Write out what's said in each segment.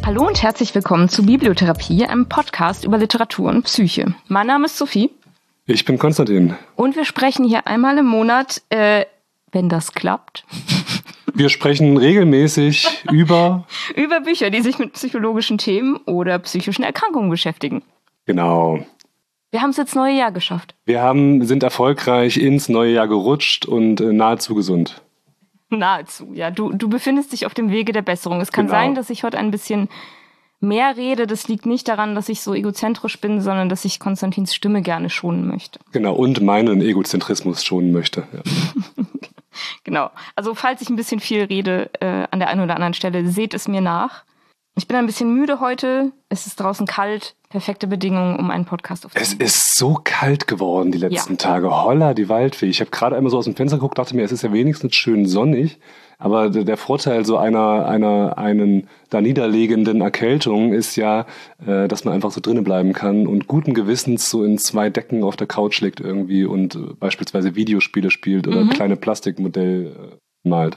Hallo und herzlich willkommen zu Bibliotherapie, einem Podcast über Literatur und Psyche. Mein Name ist Sophie. Ich bin Konstantin. Und wir sprechen hier einmal im Monat, wenn das klappt. Wir sprechen regelmäßig über Bücher, die sich mit psychologischen Themen oder psychischen Erkrankungen beschäftigen. Genau. Wir haben es ins neue Jahr geschafft. Sind erfolgreich ins neue Jahr gerutscht und nahezu gesund. Nahezu, ja. Du befindest dich auf dem Wege der Besserung. Es kann sein, dass ich heute ein bisschen mehr rede. Das liegt nicht daran, dass ich so egozentrisch bin, sondern dass ich Konstantins Stimme gerne schonen möchte. Genau, und meinen Egozentrismus schonen möchte. Ja. Genau. Also falls ich ein bisschen viel rede an der einen oder anderen Stelle, seht es mir nach. Ich bin ein bisschen müde heute. Es ist draußen kalt. Perfekte Bedingungen, um einen Podcast aufzunehmen. Es ist so kalt geworden die letzten Tage. Holla, die Waldfee. Ich habe gerade einmal so aus dem Fenster geguckt, dachte mir, es ist ja wenigstens schön sonnig. Aber der Vorteil so einen da niederlegenden Erkältung ist ja, dass man einfach so drinnen bleiben kann und guten Gewissens so in 2 Decken auf der Couch liegt irgendwie und beispielsweise Videospiele spielt oder kleine Plastikmodell malt.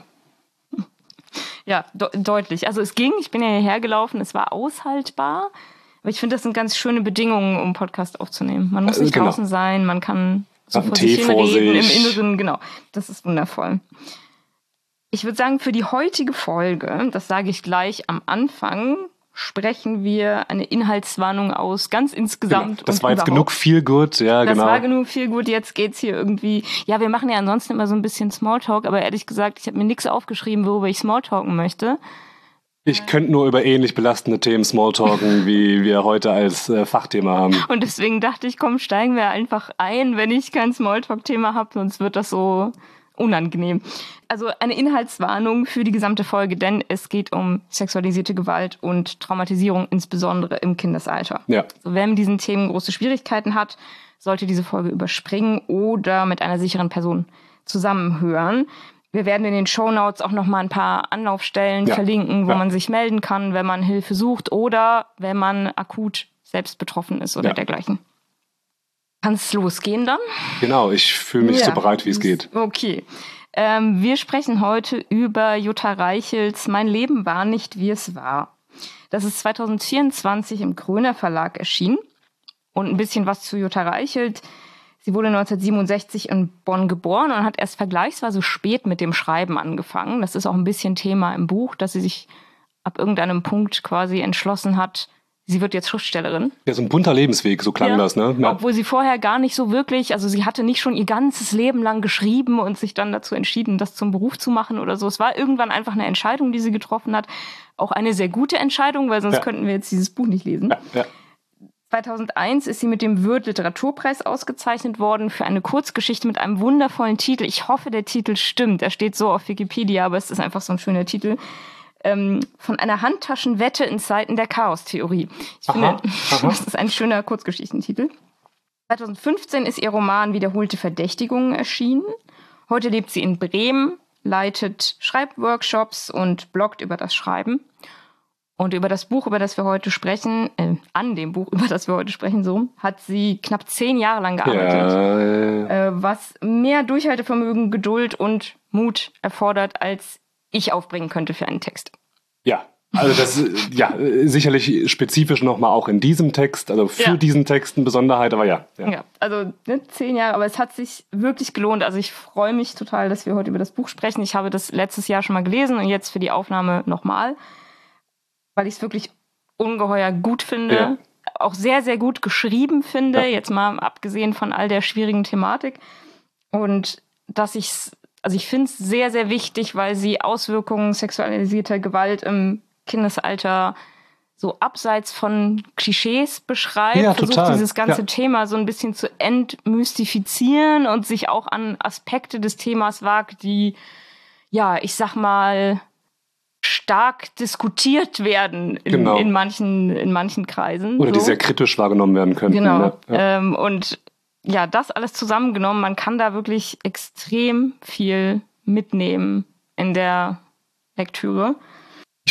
Ja, deutlich. Also es ging, ich bin ja hierher gelaufen, es war aushaltbar. Aber ich finde, das sind ganz schöne Bedingungen, um Podcast aufzunehmen. Man muss nicht draußen sein, man kann so vor sich hin reden, im Inneren, genau. Das ist wundervoll. Ich würde sagen, für die heutige Folge, das sage ich gleich am Anfang, sprechen wir eine Inhaltswarnung aus, ganz insgesamt. Genau. Das war jetzt genug Feelgood, ja, genau. Das war genug Feelgood, jetzt geht's hier irgendwie. Ja, wir machen ja ansonsten immer so ein bisschen Smalltalk, aber ehrlich gesagt, ich habe mir nichts aufgeschrieben, worüber ich Smalltalken möchte. Ich könnte nur über ähnlich belastende Themen Smalltalken, wie wir heute als Fachthema haben. Und deswegen dachte ich, komm, steigen wir einfach ein, wenn ich kein Smalltalk-Thema habe, sonst wird das so unangenehm. Also eine Inhaltswarnung für die gesamte Folge, denn es geht um sexualisierte Gewalt und Traumatisierung, insbesondere im Kindesalter. Ja. Also wer mit diesen Themen große Schwierigkeiten hat, sollte diese Folge überspringen oder mit einer sicheren Person zusammenhören. Wir werden in den Shownotes auch noch mal ein paar Anlaufstellen verlinken, wo man sich melden kann, wenn man Hilfe sucht oder wenn man akut selbst betroffen ist oder dergleichen. Kann es losgehen dann? Genau, ich fühle mich so bereit, wie es geht. Okay. Wir sprechen heute über Jutta Reichels Mein Leben war nicht, wie es war. Das ist 2024 im Gröner Verlag erschienen. Und ein bisschen was zu Jutta Reichelt. Sie wurde 1967 in Bonn geboren und hat erst vergleichsweise spät mit dem Schreiben angefangen. Das ist auch ein bisschen Thema im Buch, dass sie sich ab irgendeinem Punkt quasi entschlossen hat, sie wird jetzt Schriftstellerin. Ja, so ein bunter Lebensweg, so klang das, ne? Ja. Obwohl sie vorher gar nicht so wirklich, also sie hatte nicht schon ihr ganzes Leben lang geschrieben und sich dann dazu entschieden, das zum Beruf zu machen oder so. Es war irgendwann einfach eine Entscheidung, die sie getroffen hat. Auch eine sehr gute Entscheidung, weil sonst könnten wir jetzt dieses Buch nicht lesen. Ja. 2001 ist sie mit dem Würth Literaturpreis ausgezeichnet worden für eine Kurzgeschichte mit einem wundervollen Titel. Ich hoffe, der Titel stimmt. Er steht so auf Wikipedia, aber es ist einfach so ein schöner Titel. Von einer Handtaschenwette in Zeiten der Chaostheorie. Ich finde, das ist ein schöner Kurzgeschichtentitel. 2015 ist ihr Roman Wiederholte Verdächtigungen erschienen. Heute lebt sie in Bremen, leitet Schreibworkshops und bloggt über das Schreiben. Und über das Buch, über das wir heute sprechen, an dem Buch, über das wir heute sprechen, so, hat sie knapp 10 Jahre lang gearbeitet. Was mehr Durchhaltevermögen, Geduld und Mut erfordert, als ich aufbringen könnte für einen Text. Ja, also das sicherlich spezifisch nochmal auch in diesem Text, also für diesen Text eine Besonderheit, aber ja, also 10 Jahre, aber es hat sich wirklich gelohnt. Also ich freue mich total, dass wir heute über das Buch sprechen. Ich habe das letztes Jahr schon mal gelesen und jetzt für die Aufnahme nochmal, weil ich es wirklich ungeheuer gut finde, auch sehr, sehr gut geschrieben finde, jetzt mal abgesehen von all der schwierigen Thematik. Und ich finde es sehr, sehr wichtig, weil sie Auswirkungen sexualisierter Gewalt im Kindesalter so abseits von Klischees beschreibt, versucht dieses ganze Thema so ein bisschen zu entmystifizieren und sich auch an Aspekte des Themas wagt, die, ich sag mal, stark diskutiert werden in manchen Kreisen. Oder die sehr kritisch wahrgenommen werden können. Genau. Ne? Und das alles zusammengenommen, man kann da wirklich extrem viel mitnehmen in der Lektüre. Ich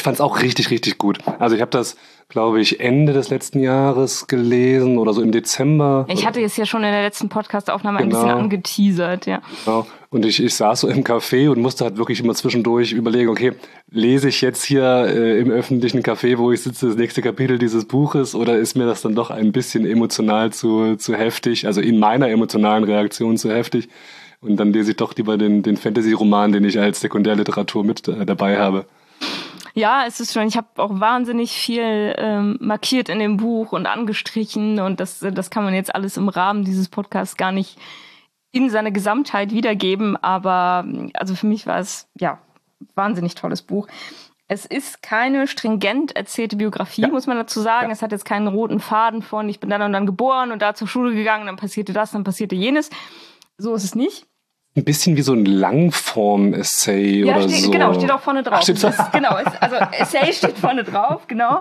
fand es auch richtig, richtig gut. Also ich habe das, glaube ich, Ende des letzten Jahres gelesen oder so im Dezember. Ich hatte es ja schon in der letzten Podcast-Aufnahme ein bisschen angeteasert, ja. Genau. Und ich saß so im Café und musste halt wirklich immer zwischendurch überlegen, okay, lese ich jetzt hier im öffentlichen Café, wo ich sitze, das nächste Kapitel dieses Buches, oder ist mir das dann doch ein bisschen emotional zu heftig, also in meiner emotionalen Reaktion zu heftig? Und dann lese ich doch lieber den Fantasy-Roman, den ich als Sekundärliteratur mit dabei habe. Ja, es ist schon, ich habe auch wahnsinnig viel markiert in dem Buch und angestrichen, und das kann man jetzt alles im Rahmen dieses Podcasts gar nicht in seiner Gesamtheit wiedergeben, aber also für mich war es ja wahnsinnig tolles Buch. Es ist keine stringent erzählte Biografie, muss man dazu sagen. Es hat jetzt keinen roten Faden von, ich bin dann und dann geboren und da zur Schule gegangen, dann passierte das, dann passierte jenes. So ist es nicht. Ein bisschen wie so ein Langform-Essay oder so. Genau, steht auch vorne drauf. Ach, genau, also Essay steht vorne drauf, genau.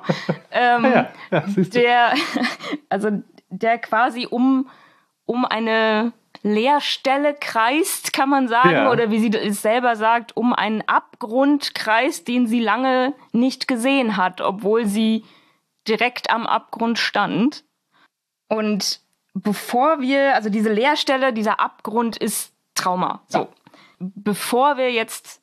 Der quasi um eine Leerstelle kreist, kann man sagen, oder wie sie es selber sagt, um einen Abgrund kreist, den sie lange nicht gesehen hat, obwohl sie direkt am Abgrund stand. Und also diese Leerstelle, dieser Abgrund ist Trauma. So. Bevor wir jetzt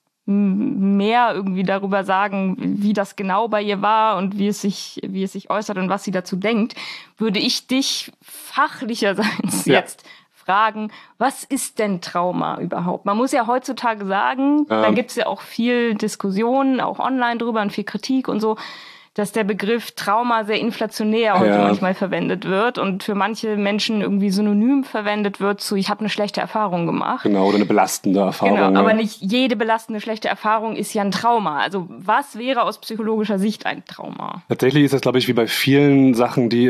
mehr irgendwie darüber sagen, wie das genau bei ihr war und wie es sich äußert und was sie dazu denkt, würde ich dich fachlicherseits jetzt fragen, was ist denn Trauma überhaupt? Man muss ja heutzutage sagen, da gibt es ja auch viel Diskussion, auch online drüber und viel Kritik und so, dass der Begriff Trauma sehr inflationär heute manchmal verwendet wird und für manche Menschen irgendwie synonym verwendet wird zu, ich habe eine schlechte Erfahrung gemacht. Genau, oder eine belastende Erfahrung. Genau, aber nicht jede belastende schlechte Erfahrung ist ja ein Trauma. Also was wäre aus psychologischer Sicht ein Trauma? Tatsächlich ist das, glaube ich, wie bei vielen Sachen, die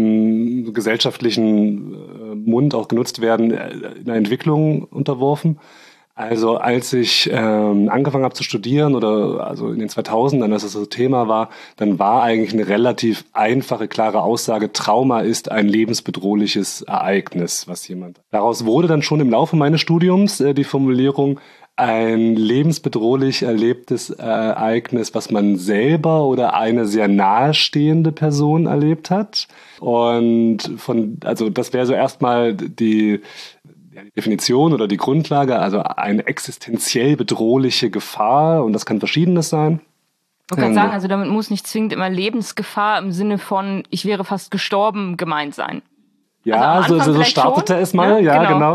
im gesellschaftlichen Mund auch genutzt werden, einer Entwicklung unterworfen. Also als ich angefangen habe zu studieren oder also in den 2000ern, als das so Thema war, dann war eigentlich eine relativ einfache, klare Aussage, Trauma ist ein lebensbedrohliches Ereignis, was jemand. Daraus wurde dann schon im Laufe meines Studiums die Formulierung ein lebensbedrohlich erlebtes Ereignis, was man selber oder eine sehr nahestehende Person erlebt hat. Und also das wäre so erstmal die Definition oder die Grundlage, also eine existenziell bedrohliche Gefahr, und das kann Verschiedenes sein. Ich kann sagen, also damit muss nicht zwingend immer Lebensgefahr im Sinne von, ich wäre fast gestorben gemeint sein. Ja, also so startete es mal, genau.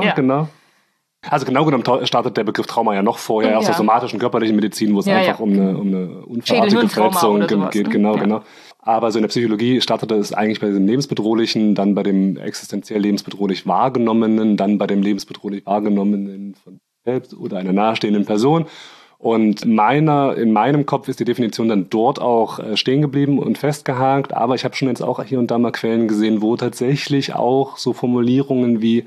Also genau genommen startet der Begriff Trauma ja noch vorher, aus der somatischen körperlichen Medizin, wo es einfach um eine unverartige Verletzung geht. Genau. Aber so in der Psychologie startete es eigentlich bei dem lebensbedrohlichen, dann bei dem existenziell lebensbedrohlich wahrgenommenen, dann bei dem lebensbedrohlich wahrgenommenen von selbst oder einer nahestehenden Person. Und in meinem Kopf ist die Definition dann dort auch stehen geblieben und festgehakt. Aber ich habe schon jetzt auch hier und da mal Quellen gesehen, wo tatsächlich auch so Formulierungen wie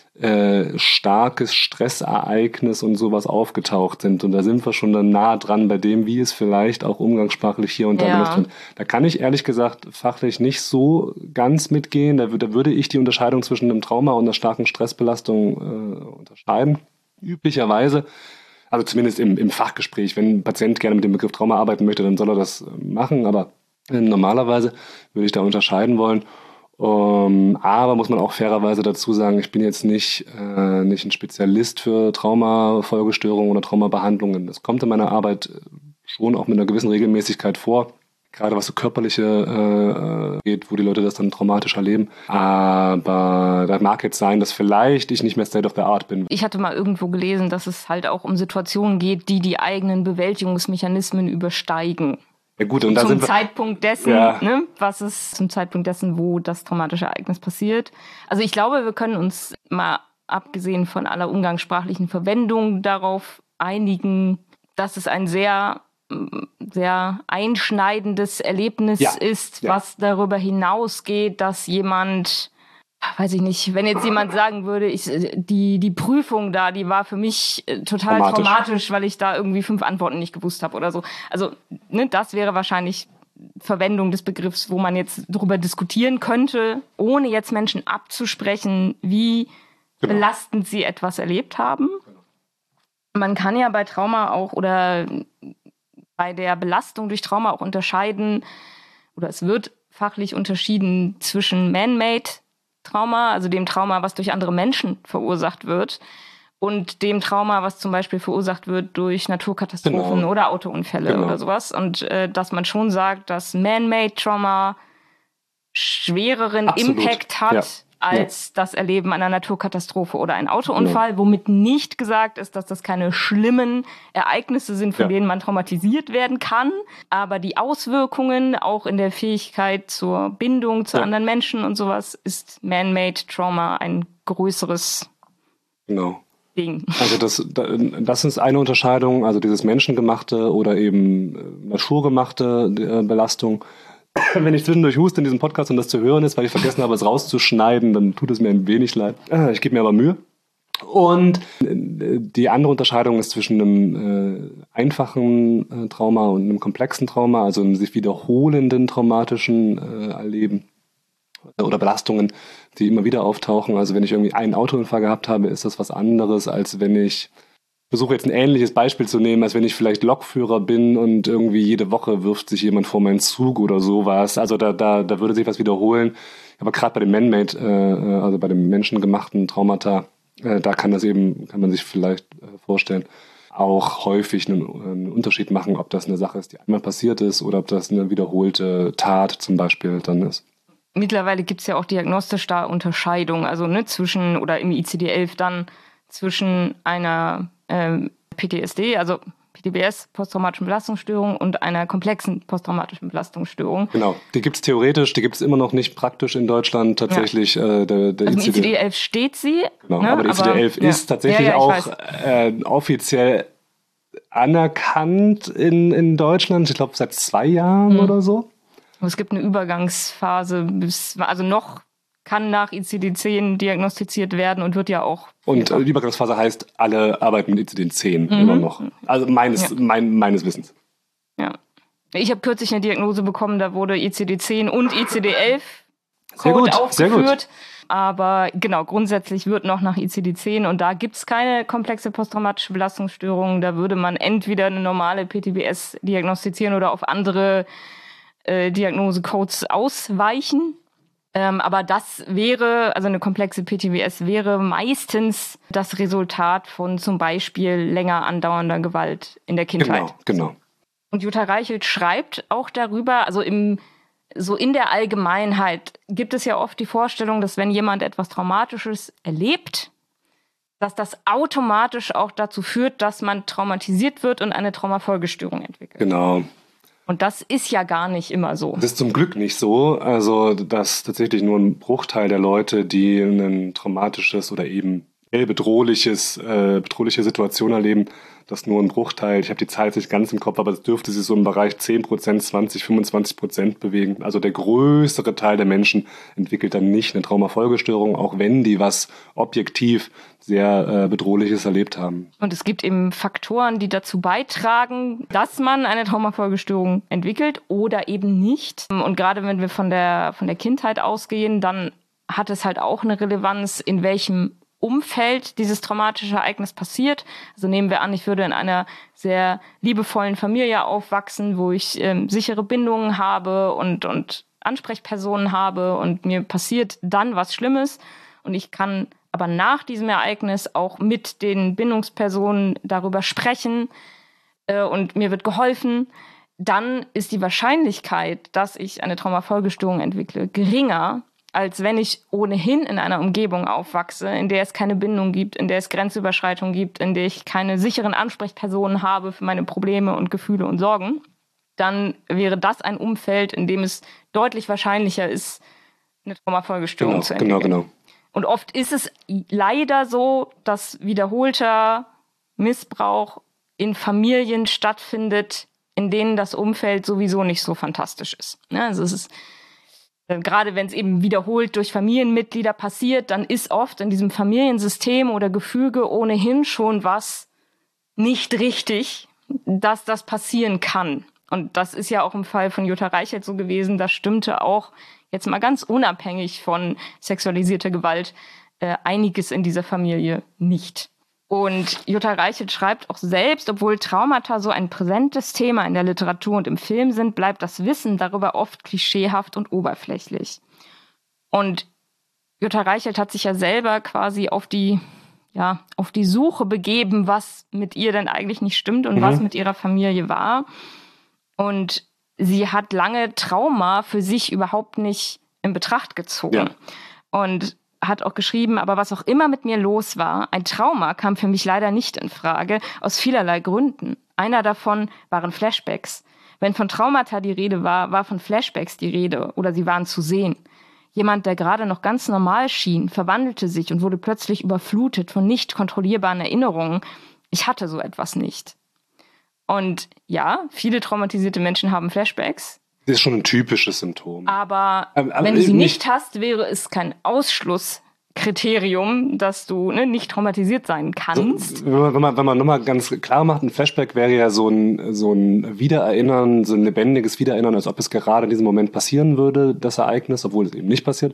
starkes Stressereignis und sowas aufgetaucht sind. Und da sind wir schon dann nah dran bei dem, wie es vielleicht auch umgangssprachlich hier und da benutzt wird. Da kann ich ehrlich gesagt fachlich nicht so ganz mitgehen. Da würde ich die Unterscheidung zwischen einem Trauma und einer starken Stressbelastung unterscheiden. Üblicherweise, also zumindest im Fachgespräch, wenn ein Patient gerne mit dem Begriff Trauma arbeiten möchte, dann soll er das machen. Aber normalerweise würde ich da unterscheiden wollen. Aber muss man auch fairerweise dazu sagen, ich bin jetzt nicht ein Spezialist für Traumafolgestörungen oder Traumabehandlungen. Das kommt in meiner Arbeit schon auch mit einer gewissen Regelmäßigkeit vor, gerade was so körperliche geht, wo die Leute das dann traumatisch erleben. Aber da mag jetzt sein, dass vielleicht ich nicht mehr State of the Art bin. Ich hatte mal irgendwo gelesen, dass es halt auch um Situationen geht, die eigenen Bewältigungsmechanismen übersteigen. Ja gut, und zum Zeitpunkt dessen, was ist zum Zeitpunkt dessen, wo das traumatische Ereignis passiert. Also ich glaube, wir können uns mal abgesehen von aller umgangssprachlichen Verwendung darauf einigen, dass es ein sehr, sehr einschneidendes Erlebnis ist, was darüber hinausgeht, dass jemand, weiß ich nicht, wenn jetzt jemand sagen würde, die Prüfung da, die war für mich total traumatisch, weil ich da irgendwie 5 Antworten nicht gewusst habe oder so. Also das wäre wahrscheinlich Verwendung des Begriffs, wo man jetzt darüber diskutieren könnte, ohne jetzt Menschen abzusprechen, wie belastend sie etwas erlebt haben. Man kann ja bei Trauma auch oder bei der Belastung durch Trauma auch unterscheiden, oder es wird fachlich unterschieden zwischen Man-Made Trauma, also dem Trauma, was durch andere Menschen verursacht wird, und dem Trauma, was zum Beispiel verursacht wird durch Naturkatastrophen oder Autounfälle oder sowas. Und dass man schon sagt, dass Man-Made Trauma schwereren Impact hat als das Erleben einer Naturkatastrophe oder ein Autounfall, womit nicht gesagt ist, dass das keine schlimmen Ereignisse sind, von denen man traumatisiert werden kann. Aber die Auswirkungen, auch in der Fähigkeit zur Bindung zu anderen Menschen und sowas, ist Man-Made Trauma ein größeres Ding. Also das ist eine Unterscheidung, also dieses menschengemachte oder eben naturgemachte Belastung. Wenn ich zwischendurch huste in diesem Podcast und das zu hören ist, weil ich vergessen habe, es rauszuschneiden, dann tut es mir ein wenig leid. Ich gebe mir aber Mühe. Und die andere Unterscheidung ist zwischen einem einfachen Trauma und einem komplexen Trauma, also einem sich wiederholenden traumatischen Erleben oder Belastungen, die immer wieder auftauchen. Also wenn ich irgendwie einen Autounfall gehabt habe, ist das was anderes, als wenn ich versuche jetzt ein ähnliches Beispiel zu nehmen, als wenn ich vielleicht Lokführer bin und irgendwie jede Woche wirft sich jemand vor meinen Zug oder sowas. Also da würde sich was wiederholen. Aber gerade bei dem Man-Made, also bei dem menschengemachten Traumata, da kann man sich vielleicht vorstellen, auch häufig einen Unterschied machen, ob das eine Sache ist, die einmal passiert ist oder ob das eine wiederholte Tat zum Beispiel dann ist. Mittlerweile gibt es ja auch diagnostisch da Unterscheidungen, also zwischen, oder im ICD-11 dann zwischen einer PTSD, also PTBS, posttraumatischen Belastungsstörung, und einer komplexen posttraumatischen Belastungsstörung. Genau, die gibt es theoretisch, die gibt es immer noch nicht praktisch in Deutschland tatsächlich. Der also im ICD-11 steht sie. Genau, aber der ICD-11 ist tatsächlich auch offiziell anerkannt in Deutschland, ich glaube seit 2 Jahren oder so. Es gibt eine Übergangsphase, also noch kann nach ICD-10 diagnostiziert werden und wird ja auch... Und die Übergangsphase heißt, alle arbeiten mit ICD-10 immer noch. Also meines Wissens. Ja. Ich habe kürzlich eine Diagnose bekommen, da wurde ICD-10 und ICD-11 Code aufgeführt. Sehr gut. Aber genau, grundsätzlich wird noch nach ICD-10 und da gibt es keine komplexe posttraumatische Belastungsstörung. Da würde man entweder eine normale PTBS diagnostizieren oder auf andere Diagnosecodes ausweichen. Aber das wäre, also eine komplexe PTBS wäre meistens das Resultat von zum Beispiel länger andauernder Gewalt in der Kindheit. Genau. Und Jutta Reichelt schreibt auch darüber, also so in der Allgemeinheit gibt es ja oft die Vorstellung, dass wenn jemand etwas Traumatisches erlebt, dass das automatisch auch dazu führt, dass man traumatisiert wird und eine Traumafolgestörung entwickelt. Genau. Und das ist ja gar nicht immer so. Das ist zum Glück nicht so. Also, dass tatsächlich nur ein Bruchteil der Leute, die ein traumatisches oder eben bedrohliche Situation erleben, dass nur ein Bruchteil, ich habe die Zahl jetzt nicht ganz im Kopf, aber es dürfte sich so im Bereich 10%, 20, 25% bewegen. Also der größere Teil der Menschen entwickelt dann nicht eine Traumafolgestörung, auch wenn die was objektiv sehr Bedrohliches erlebt haben. Und es gibt eben Faktoren, die dazu beitragen, dass man eine Traumafolgestörung entwickelt oder eben nicht. Und gerade wenn wir von der Kindheit ausgehen, dann hat es halt auch eine Relevanz, in welchem Umfeld dieses traumatische Ereignis passiert. Also nehmen wir an, ich würde in einer sehr liebevollen Familie aufwachsen, wo ich sichere Bindungen habe und Ansprechpersonen habe und mir passiert dann was Schlimmes und ich kann aber nach diesem Ereignis auch mit den Bindungspersonen darüber sprechen und mir wird geholfen, dann ist die Wahrscheinlichkeit, dass ich eine Traumafolgestörung entwickle, geringer, als wenn ich ohnehin in einer Umgebung aufwachse, in der es keine Bindung gibt, in der es Grenzüberschreitungen gibt, in der ich keine sicheren Ansprechpersonen habe für meine Probleme und Gefühle und Sorgen. Dann wäre das ein Umfeld, in dem es deutlich wahrscheinlicher ist, eine Traumafolgestörung zu entwickeln. Genau. Und oft ist es leider so, dass wiederholter Missbrauch in Familien stattfindet, in denen das Umfeld sowieso nicht so fantastisch ist. Also es ist gerade wenn es eben wiederholt durch Familienmitglieder passiert, dann ist oft in diesem Familiensystem oder Gefüge ohnehin schon was nicht richtig, dass das passieren kann. Und das ist ja auch im Fall von Jutta Reichelt so gewesen. Das stimmte auch jetzt mal ganz unabhängig von sexualisierter Gewalt einiges in dieser Familie nicht. Und Jutta Reichelt schreibt auch selbst, obwohl Traumata so ein präsentes Thema in der Literatur und im Film sind, bleibt das Wissen darüber oft klischeehaft und oberflächlich. Und Jutta Reichelt hat sich ja selber quasi auf die Suche begeben, was mit ihr denn eigentlich nicht stimmt und was mit ihrer Familie war. Und sie hat lange Trauma für sich überhaupt nicht in Betracht gezogen. Ja. Und hat auch geschrieben, aber was auch immer mit mir los war, ein Trauma kam für mich leider nicht in Frage, aus vielerlei Gründen. Einer davon waren Flashbacks. Wenn von Traumata die Rede war, war von Flashbacks die Rede oder sie waren zu sehen. Jemand, der gerade noch ganz normal schien, verwandelte sich und wurde plötzlich überflutet von nicht kontrollierbaren Erinnerungen. Ich hatte so etwas nicht. Und ja, viele traumatisierte Menschen haben Flashbacks. Das ist schon ein typisches Symptom. Aber wenn du sie nicht hast, wäre es kein Ausschlusskriterium, dass du nicht traumatisiert sein kannst. So, wenn man nochmal ganz klar macht, ein Flashback wäre ja so ein Wiedererinnern, so ein lebendiges Wiedererinnern, als ob es gerade in diesem Moment passieren würde, das Ereignis, obwohl es eben nicht passiert.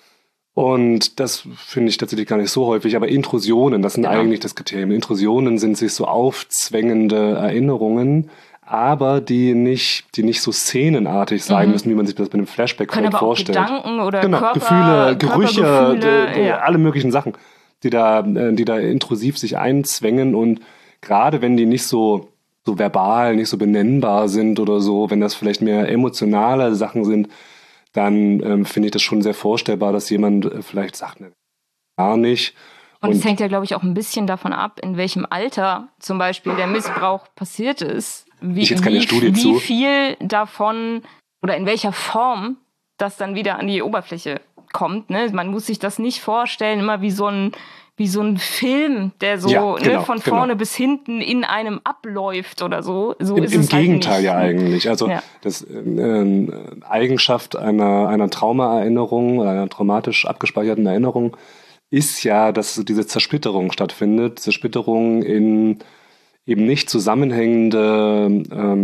Und das finde ich tatsächlich gar nicht so häufig. Aber Intrusionen, das sind eigentlich das Kriterium. Intrusionen sind sich so aufzwängende Erinnerungen, aber die nicht so szenenartig sein müssen, wie man sich das bei einem Flashback vielleicht vorstellt. Gedanken oder Gefühle, Gerüche, alle möglichen Sachen, die da intrusiv sich einzwängen. Und gerade wenn die nicht so verbal, nicht so benennbar sind oder so, wenn das vielleicht mehr emotionale Sachen sind, dann finde ich das schon sehr vorstellbar, dass jemand vielleicht sagt, ne, gar nicht. Und es hängt ja, glaube ich, auch ein bisschen davon ab, in welchem Alter zum Beispiel der Missbrauch passiert ist. Wie viel davon oder in welcher Form das dann wieder an die Oberfläche kommt. Ne? Man muss sich das nicht vorstellen, immer wie so ein Film, der so von vorne bis hinten in einem abläuft oder so. So ist es im Gegenteil ja eigentlich. Also das Eigenschaft einer Traumaerinnerung oder einer traumatisch abgespeicherten Erinnerung ist ja, dass diese Zersplitterung stattfindet. Zersplitterung in eben nicht zusammenhängende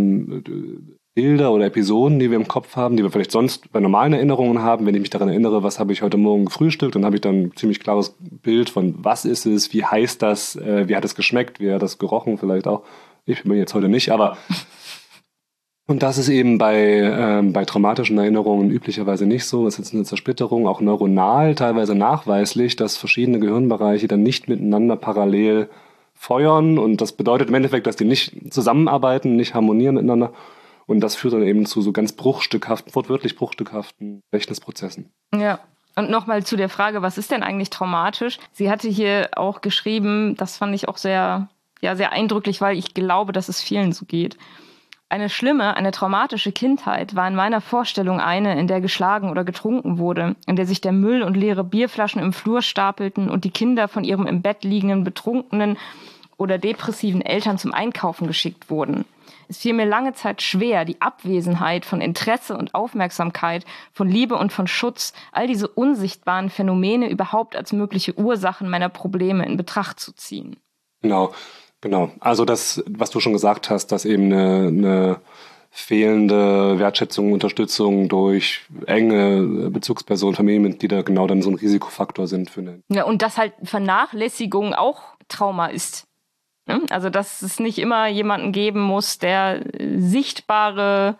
Bilder oder Episoden, die wir im Kopf haben, die wir vielleicht sonst bei normalen Erinnerungen haben. Wenn ich mich daran erinnere, was habe ich heute Morgen gefrühstückt, dann habe ich dann ein ziemlich klares Bild von, was ist es, wie heißt das, wie hat es geschmeckt, wie hat das gerochen vielleicht auch. Ich bin jetzt heute nicht, aber und das ist eben bei traumatischen Erinnerungen üblicherweise nicht so. Es ist eine Zersplitterung, auch neuronal teilweise nachweislich, dass verschiedene Gehirnbereiche dann nicht miteinander parallel feuern. Und das bedeutet im Endeffekt, dass die nicht zusammenarbeiten, nicht harmonieren miteinander. Und das führt dann eben zu so ganz wortwörtlich bruchstückhaften Gedächtnisprozessen. Ja. Und nochmal zu der Frage, was ist denn eigentlich traumatisch? Sie hatte hier auch geschrieben, das fand ich auch sehr eindrücklich, weil ich glaube, dass es vielen so geht. Eine traumatische Kindheit war in meiner Vorstellung eine, in der geschlagen oder getrunken wurde, in der sich der Müll und leere Bierflaschen im Flur stapelten und die Kinder von ihrem im Bett liegenden betrunkenen oder depressiven Eltern zum Einkaufen geschickt wurden. Es fiel mir lange Zeit schwer, die Abwesenheit von Interesse und Aufmerksamkeit, von Liebe und von Schutz, all diese unsichtbaren Phänomene überhaupt als mögliche Ursachen meiner Probleme in Betracht zu ziehen. Genau. Also das, was du schon gesagt hast, dass eben eine fehlende Wertschätzung, Unterstützung durch enge Bezugspersonen, Familienmitglieder genau dann so ein Risikofaktor sind für eine. Ja, und dass halt Vernachlässigung auch Trauma ist. Also dass es nicht immer jemanden geben muss, der sichtbare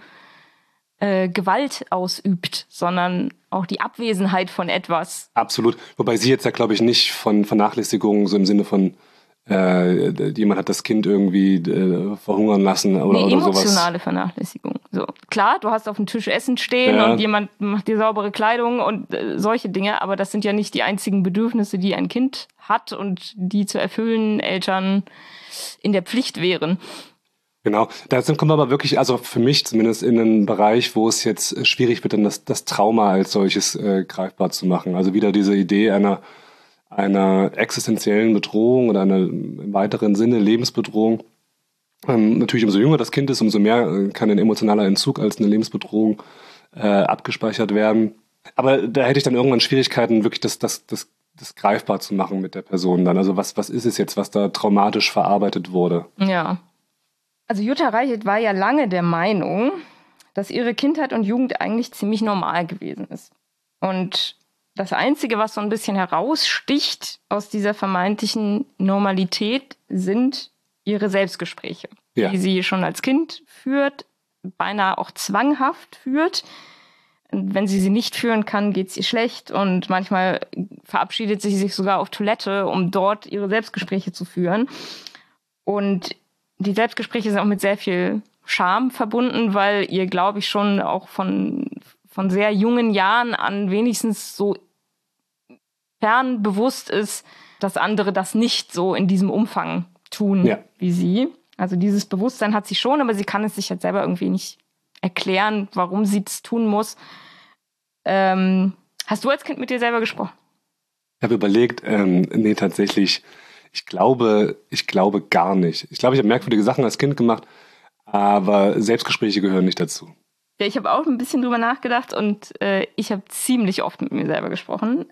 Gewalt ausübt, sondern auch die Abwesenheit von etwas. Absolut. Wobei sie jetzt ja, glaube ich, nicht von Vernachlässigung so im Sinne von jemand hat das Kind irgendwie verhungern lassen oder sowas. Emotionale Vernachlässigung. So, klar, du hast auf dem Tisch Essen stehen und jemand macht dir saubere Kleidung und solche Dinge, aber das sind ja nicht die einzigen Bedürfnisse, die ein Kind hat und die zu erfüllen Eltern in der Pflicht wären. Genau, da kommen wir aber wirklich, also für mich zumindest in einen Bereich, wo es jetzt schwierig wird, dann das Trauma als solches greifbar zu machen. Also wieder diese Idee einer existenziellen Bedrohung oder einer im weiteren Sinne Lebensbedrohung. Natürlich umso jünger das Kind ist, umso mehr kann ein emotionaler Entzug als eine Lebensbedrohung abgespeichert werden. Aber da hätte ich dann irgendwann Schwierigkeiten, wirklich das greifbar zu machen mit der Person dann. Also was ist es jetzt, was da traumatisch verarbeitet wurde? Ja. Also Jutta Reichelt war ja lange der Meinung, dass ihre Kindheit und Jugend eigentlich ziemlich normal gewesen ist. Und Das Einzige, was so ein bisschen heraussticht aus dieser vermeintlichen Normalität, sind ihre Selbstgespräche, die sie schon als Kind führt, beinahe auch zwanghaft führt. Wenn sie nicht führen kann, geht es ihr schlecht und manchmal verabschiedet sie sich sogar auf Toilette, um dort ihre Selbstgespräche zu führen. Und die Selbstgespräche sind auch mit sehr viel Scham verbunden, weil ihr, glaube ich, schon auch von sehr jungen Jahren an wenigstens so fern bewusst ist, dass andere das nicht so in diesem Umfang tun wie sie. Also dieses Bewusstsein hat sie schon, aber sie kann es sich halt selber irgendwie nicht erklären, warum sie es tun muss. Hast du als Kind mit dir selber gesprochen? Ich habe überlegt, nee, tatsächlich, ich glaube gar nicht. Ich glaube, ich habe merkwürdige Sachen als Kind gemacht, aber Selbstgespräche gehören nicht dazu. Ja, ich habe auch ein bisschen drüber nachgedacht und ich habe ziemlich oft mit mir selber gesprochen.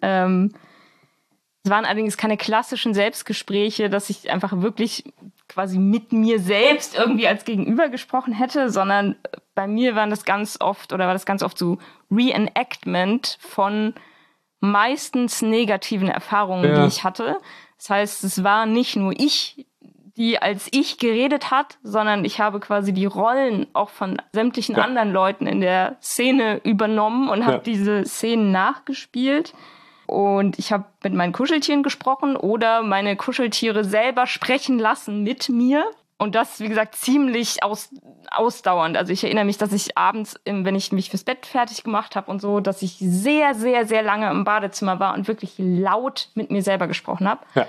Es waren allerdings keine klassischen Selbstgespräche, dass ich einfach wirklich quasi mit mir selbst irgendwie als Gegenüber gesprochen hätte, sondern bei mir war das ganz oft so Reenactment von meistens negativen Erfahrungen, die ich hatte. Das heißt, es war nicht nur ich, die als ich geredet hat, sondern ich habe quasi die Rollen auch von sämtlichen anderen Leuten in der Szene übernommen und habe diese Szenen nachgespielt. Und ich habe mit meinen Kuscheltieren gesprochen oder meine Kuscheltiere selber sprechen lassen mit mir. Und das, wie gesagt, ziemlich ausdauernd. Also ich erinnere mich, dass ich abends, wenn ich mich fürs Bett fertig gemacht habe und so, dass ich sehr, sehr, sehr lange im Badezimmer war und wirklich laut mit mir selber gesprochen habe. Ja.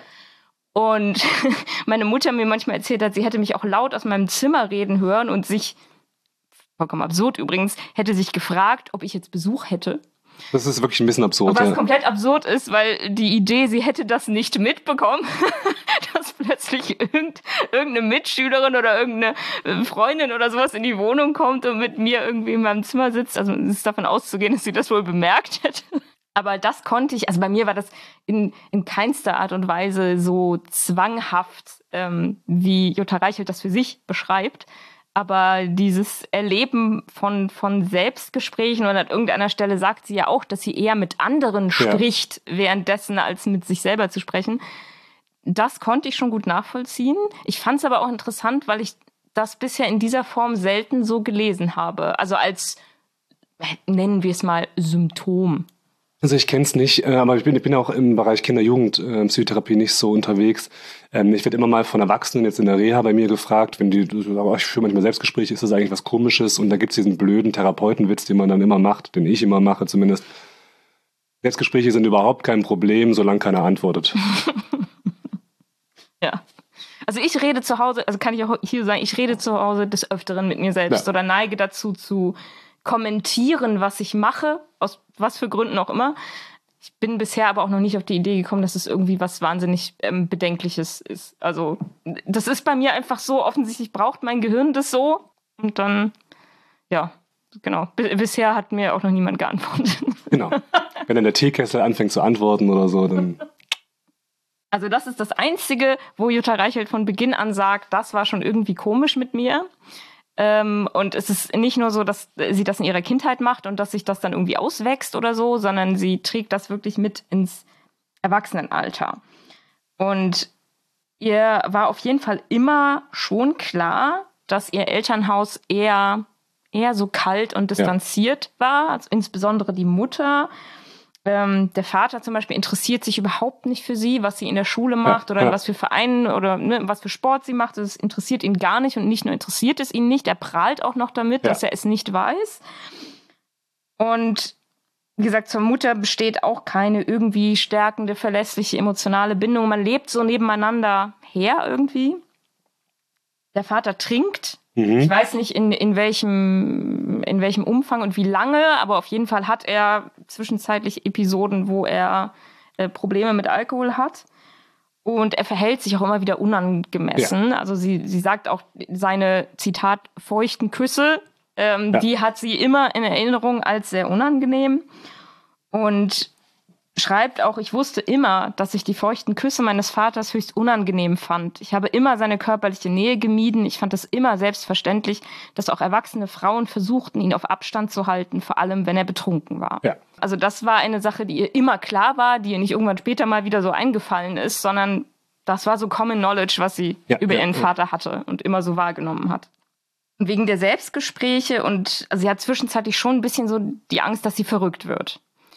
Und meine Mutter mir manchmal erzählt hat, sie hätte mich auch laut aus meinem Zimmer reden hören und sich, vollkommen absurd übrigens, hätte sich gefragt, ob ich jetzt Besuch hätte. Das ist wirklich ein bisschen absurd. Und was komplett absurd ist, weil die Idee, sie hätte das nicht mitbekommen, dass plötzlich irgendeine Mitschülerin oder irgendeine Freundin oder sowas in die Wohnung kommt und mit mir irgendwie in meinem Zimmer sitzt. Also es ist davon auszugehen, dass sie das wohl bemerkt hätte. Aber das konnte ich, also bei mir war das in keinster Art und Weise so zwanghaft, wie Jutta Reichelt das für sich beschreibt. Aber dieses Erleben von Selbstgesprächen, und an irgendeiner Stelle sagt sie ja auch, dass sie eher mit anderen spricht währenddessen, als mit sich selber zu sprechen. Das konnte ich schon gut nachvollziehen. Ich fand es aber auch interessant, weil ich das bisher in dieser Form selten so gelesen habe. Also als, nennen wir es mal, Symptom. Also ich kenne es nicht, aber ich bin auch im Bereich Kinder-Jugend-Psychotherapie nicht so unterwegs. Ich werde immer mal von Erwachsenen jetzt in der Reha bei mir gefragt, wenn die sagen, ich führe manchmal Selbstgespräche, ist das eigentlich was Komisches? Und da gibt's diesen blöden Therapeutenwitz, den man dann immer macht, den ich immer mache zumindest. Selbstgespräche sind überhaupt kein Problem, solange keiner antwortet. Ja. Also ich rede zu Hause, also kann ich auch hier sagen, ich rede zu Hause des Öfteren mit mir selbst oder neige dazu zu kommentieren, was ich mache, aus was für Gründen auch immer. Ich bin bisher aber auch noch nicht auf die Idee gekommen, dass es irgendwie was wahnsinnig Bedenkliches ist. Also das ist bei mir einfach so, offensichtlich braucht mein Gehirn das so. Und dann, ja, genau. Bisher hat mir auch noch niemand geantwortet. Genau. Wenn dann der Teekessel anfängt zu antworten oder so, dann... Also das ist das Einzige, wo Jutta Reichelt von Beginn an sagt, das war schon irgendwie komisch mit mir. Und es ist nicht nur so, dass sie das in ihrer Kindheit macht und dass sich das dann irgendwie auswächst oder so, sondern sie trägt das wirklich mit ins Erwachsenenalter. Und ihr war auf jeden Fall immer schon klar, dass ihr Elternhaus eher so kalt und distanziert war, also insbesondere die Mutter. Der Vater zum Beispiel interessiert sich überhaupt nicht für sie, was sie in der Schule macht oder in was für Vereinen oder was für Sport sie macht. Das interessiert ihn gar nicht und nicht nur interessiert es ihn nicht, er prahlt auch noch damit, dass er es nicht weiß. Und wie gesagt, zur Mutter besteht auch keine irgendwie stärkende, verlässliche, emotionale Bindung. Man lebt so nebeneinander her irgendwie. Der Vater trinkt. Ich weiß nicht, in welchem Umfang und wie lange, aber auf jeden Fall hat er zwischenzeitlich Episoden, wo er Probleme mit Alkohol hat. Und er verhält sich auch immer wieder unangemessen. Ja. Also sie sagt auch seine, Zitat, feuchten Küsse, die hat sie immer in Erinnerung als sehr unangenehm. Und schreibt auch, ich wusste immer, dass ich die feuchten Küsse meines Vaters höchst unangenehm fand. Ich habe immer seine körperliche Nähe gemieden. Ich fand es immer selbstverständlich, dass auch erwachsene Frauen versuchten, ihn auf Abstand zu halten, vor allem, wenn er betrunken war. Ja. Also das war eine Sache, die ihr immer klar war, die ihr nicht irgendwann später mal wieder so eingefallen ist, sondern das war so Common Knowledge, was sie über ihren Vater hatte und immer so wahrgenommen hat. Und wegen der Selbstgespräche und also sie hat zwischenzeitlich schon ein bisschen so die Angst, dass sie verrückt wird,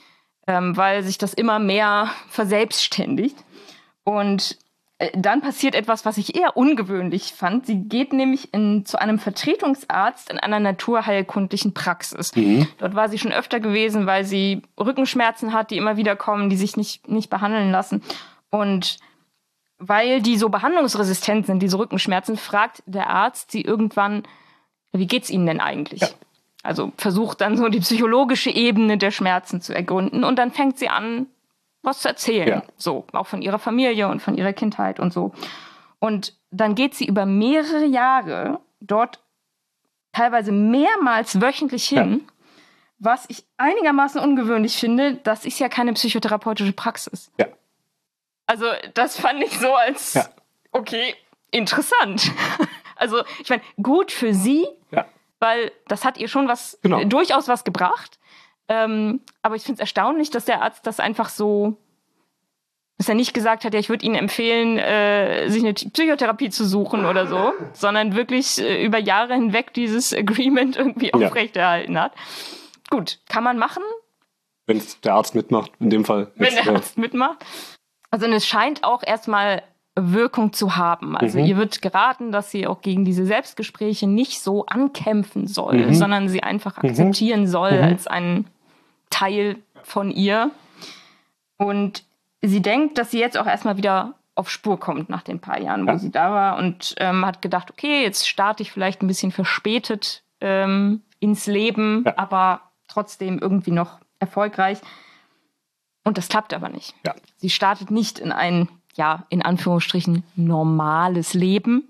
weil sich das immer mehr verselbstständigt. Und dann passiert etwas, was ich eher ungewöhnlich fand. Sie geht nämlich zu einem Vertretungsarzt in einer naturheilkundlichen Praxis. Dort war sie schon öfter gewesen, weil sie Rückenschmerzen hat, die immer wieder kommen, die sich nicht behandeln lassen. Und weil die so behandlungsresistent sind, diese Rückenschmerzen, fragt der Arzt sie irgendwann, wie geht's Ihnen denn eigentlich? Ja. Also versucht dann so die psychologische Ebene der Schmerzen zu ergründen. Und dann fängt sie an, was zu erzählen. Ja. So, auch von ihrer Familie und von ihrer Kindheit und so. Und dann geht sie über mehrere Jahre dort teilweise mehrmals wöchentlich hin, was ich einigermaßen ungewöhnlich finde. Das ist ja keine psychotherapeutische Praxis. Ja. Also das fand ich so als, okay, interessant. Also ich meine, gut für sie, weil das hat ihr schon durchaus was gebracht. Aber ich finde es erstaunlich, dass der Arzt das einfach so, dass er nicht gesagt hat, ja, ich würde Ihnen empfehlen, sich eine Psychotherapie zu suchen oder so, sondern wirklich über Jahre hinweg dieses Agreement irgendwie aufrechterhalten hat. Gut, kann man machen. Wenn der Arzt mitmacht, in dem Fall. Wenn der Arzt mitmacht. Also und es scheint auch erstmal Wirkung zu haben. Also ihr wird geraten, dass sie auch gegen diese Selbstgespräche nicht so ankämpfen soll, sondern sie einfach akzeptieren soll als einen Teil von ihr. Und sie denkt, dass sie jetzt auch erstmal wieder auf Spur kommt nach den paar Jahren, wo sie da war und hat gedacht, okay, jetzt starte ich vielleicht ein bisschen verspätet ins Leben, aber trotzdem irgendwie noch erfolgreich. Und das klappt aber nicht. Ja. Sie startet nicht in ein, in Anführungsstrichen, normales Leben.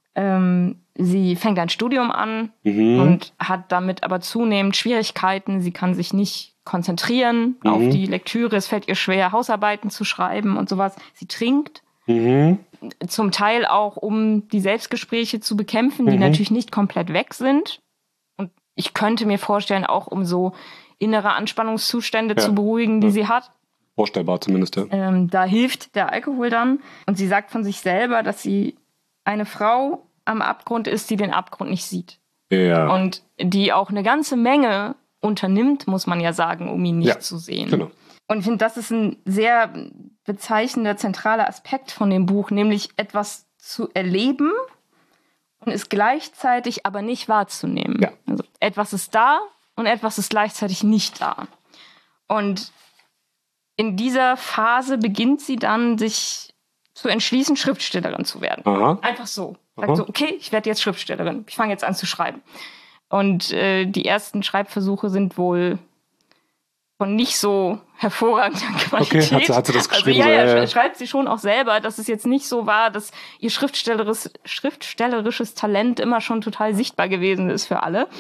Sie fängt ein Studium an und hat damit aber zunehmend Schwierigkeiten. Sie kann sich nicht konzentrieren auf die Lektüre. Es fällt ihr schwer, Hausarbeiten zu schreiben und sowas. Sie trinkt. Zum Teil auch, um die Selbstgespräche zu bekämpfen, die natürlich nicht komplett weg sind. Und ich könnte mir vorstellen, auch um so innere Anspannungszustände zu beruhigen, die sie hat. Vorstellbar zumindest, ja. Da hilft der Alkohol dann. Und sie sagt von sich selber, dass sie eine Frau am Abgrund ist, die den Abgrund nicht sieht. Ja. Und die auch eine ganze Menge unternimmt, muss man ja sagen, um ihn nicht zu sehen. Genau. Und ich finde, das ist ein sehr bezeichnender, zentraler Aspekt von dem Buch, nämlich etwas zu erleben und es gleichzeitig aber nicht wahrzunehmen. Ja. Also etwas ist da und etwas ist gleichzeitig nicht da. Und in dieser Phase beginnt sie dann, sich zu entschließen, Schriftstellerin zu werden. Aha. Einfach so. Sagt so, okay, ich werde jetzt Schriftstellerin. Ich fange jetzt an zu schreiben. Und die ersten Schreibversuche sind wohl von nicht so hervorragender Qualität. Okay, hat sie das geschrieben? Also, schreibt sie schon auch selber, dass es jetzt nicht so war, dass ihr schriftstellerisches Talent immer schon total sichtbar gewesen ist für alle.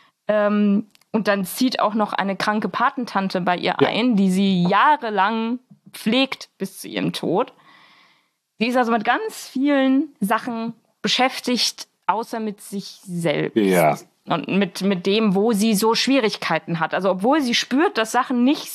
Und dann zieht auch noch eine kranke Patentante bei ihr ein, die sie jahrelang pflegt bis zu ihrem Tod. Sie ist also mit ganz vielen Sachen beschäftigt, außer mit sich selbst. Ja. Und mit dem, wo sie so Schwierigkeiten hat. Also obwohl sie spürt, dass Sachen nicht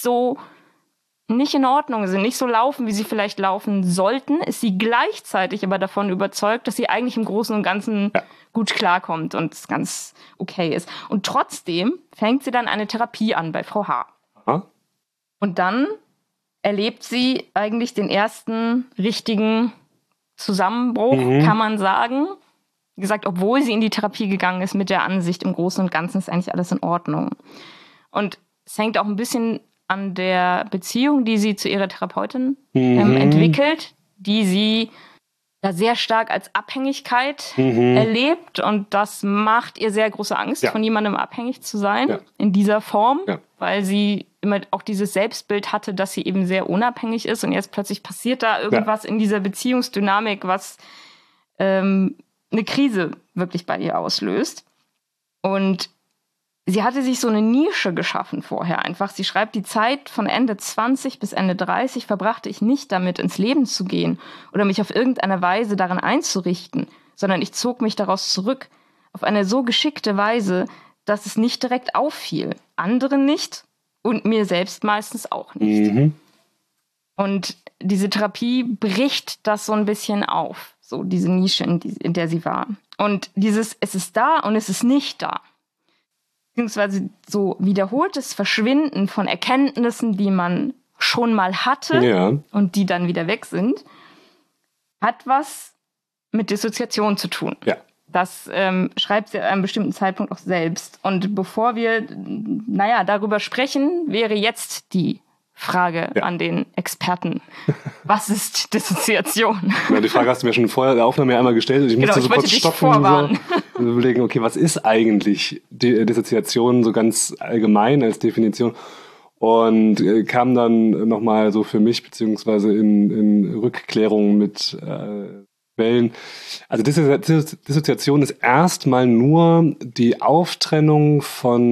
in Ordnung sind, nicht so laufen, wie sie vielleicht laufen sollten, ist sie gleichzeitig aber davon überzeugt, dass sie eigentlich im Großen und Ganzen gut klarkommt und es ganz okay ist. Und trotzdem fängt sie dann eine Therapie an bei Frau H. Aha. Und dann erlebt sie eigentlich den ersten richtigen Zusammenbruch, kann man sagen. Wie gesagt, obwohl sie in die Therapie gegangen ist mit der Ansicht, im Großen und Ganzen ist eigentlich alles in Ordnung. Und es hängt auch ein bisschen an der Beziehung, die sie zu ihrer Therapeutin entwickelt, die sie da sehr stark als Abhängigkeit erlebt. Und das macht ihr sehr große Angst, von jemandem abhängig zu sein in dieser Form, weil sie immer auch dieses Selbstbild hatte, dass sie eben sehr unabhängig ist. Und jetzt plötzlich passiert da irgendwas in dieser Beziehungsdynamik, was eine Krise wirklich bei ihr auslöst. Und sie hatte sich so eine Nische geschaffen vorher einfach. Sie schreibt, die Zeit von Ende 20 bis Ende 30 verbrachte ich nicht damit, ins Leben zu gehen oder mich auf irgendeine Weise darin einzurichten, sondern ich zog mich daraus zurück auf eine so geschickte Weise, dass es nicht direkt auffiel. Anderen nicht Und mir selbst meistens auch nicht. Mhm. Und diese Therapie bricht das so ein bisschen auf, so diese Nische, in der sie war. Und dieses, es ist da und es ist nicht da. Beziehungsweise so wiederholtes Verschwinden von Erkenntnissen, die man schon mal hatte und die dann wieder weg sind, hat was mit Dissoziation zu tun. Ja. Das schreibt sie an einem bestimmten Zeitpunkt auch selbst. Und bevor wir, darüber sprechen, wäre jetzt die Frage an den Experten. Was ist Dissoziation? Ja, die Frage hast du mir schon vorher der Aufnahme einmal gestellt. Ich musste so kurz stoppen und so überlegen, okay, was ist eigentlich die Dissoziation so ganz allgemein als Definition? Und kam dann nochmal so für mich, beziehungsweise in Rückklärung mit Quellen. Also Dissoziation ist erstmal nur die Auftrennung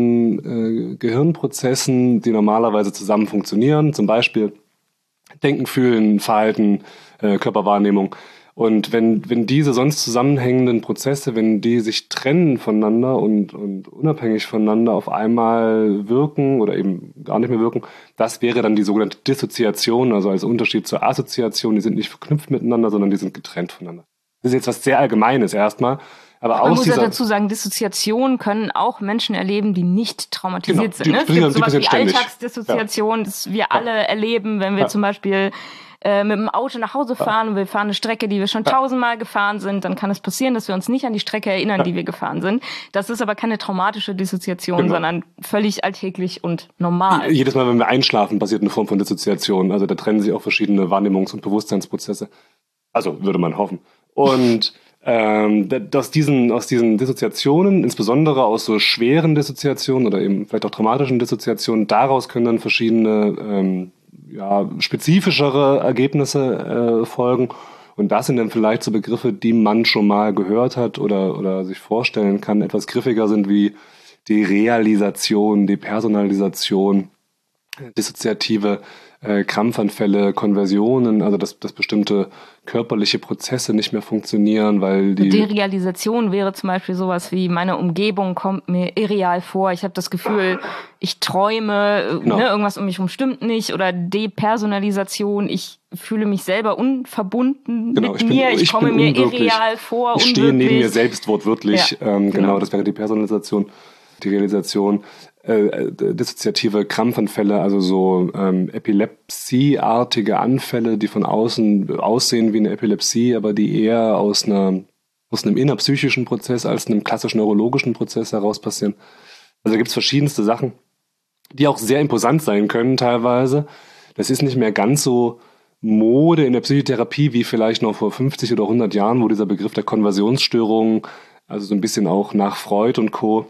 von Gehirnprozessen, die normalerweise zusammen funktionieren. Zum Beispiel Denken, Fühlen, Verhalten, Körperwahrnehmung. Und wenn diese sonst zusammenhängenden Prozesse, wenn die sich trennen voneinander und unabhängig voneinander auf einmal wirken oder eben gar nicht mehr wirken, das wäre dann die sogenannte Dissoziation, also als Unterschied zur Assoziation. Die sind nicht verknüpft miteinander, sondern die sind getrennt voneinander. Das ist jetzt was sehr Allgemeines erstmal. Aber man muss ja dazu sagen, Dissoziation können auch Menschen erleben, die nicht traumatisiert sind. Ne? Es gibt sowas wie Alltagsdissoziation, das wir alle erleben, wenn wir zum Beispiel mit dem Auto nach Hause fahren und wir fahren eine Strecke, die wir schon 1000-mal gefahren sind, dann kann es passieren, dass wir uns nicht an die Strecke erinnern, die wir gefahren sind. Das ist aber keine traumatische Dissoziation, sondern völlig alltäglich und normal. Jedes Mal, wenn wir einschlafen, passiert eine Form von Dissoziation. Also da trennen sich auch verschiedene Wahrnehmungs- und Bewusstseinsprozesse. Also würde man hoffen. Und aus diesen Dissoziationen, insbesondere aus so schweren Dissoziationen oder eben vielleicht auch traumatischen Dissoziationen, daraus können dann verschiedene spezifischere Ergebnisse folgen. Und das sind dann vielleicht so Begriffe, die man schon mal gehört hat oder sich vorstellen kann, etwas griffiger sind wie die Realisation, die Personalisation, dissoziative Krampfanfälle, Konversionen, also dass bestimmte körperliche Prozesse nicht mehr funktionieren, weil die Derealisation wäre zum Beispiel sowas wie, meine Umgebung kommt mir irreal vor, ich habe das Gefühl, ich träume, irgendwas um mich herum stimmt nicht, oder Depersonalisation, ich fühle mich selber unverbunden mit mir, ich komme mir irreal vor, ich stehe neben mir selbst wortwörtlich, das wäre die Personalisation, die Realisation. Dissoziative Krampfanfälle, also so epilepsieartige Anfälle, die von außen aussehen wie eine Epilepsie, aber die eher aus einem innerpsychischen Prozess als einem klassisch neurologischen Prozess heraus passieren. Also da gibt es verschiedenste Sachen, die auch sehr imposant sein können teilweise. Das ist nicht mehr ganz so Mode in der Psychotherapie wie vielleicht noch vor 50 oder 100 Jahren, wo dieser Begriff der Konversionsstörung, also so ein bisschen auch nach Freud und Co.,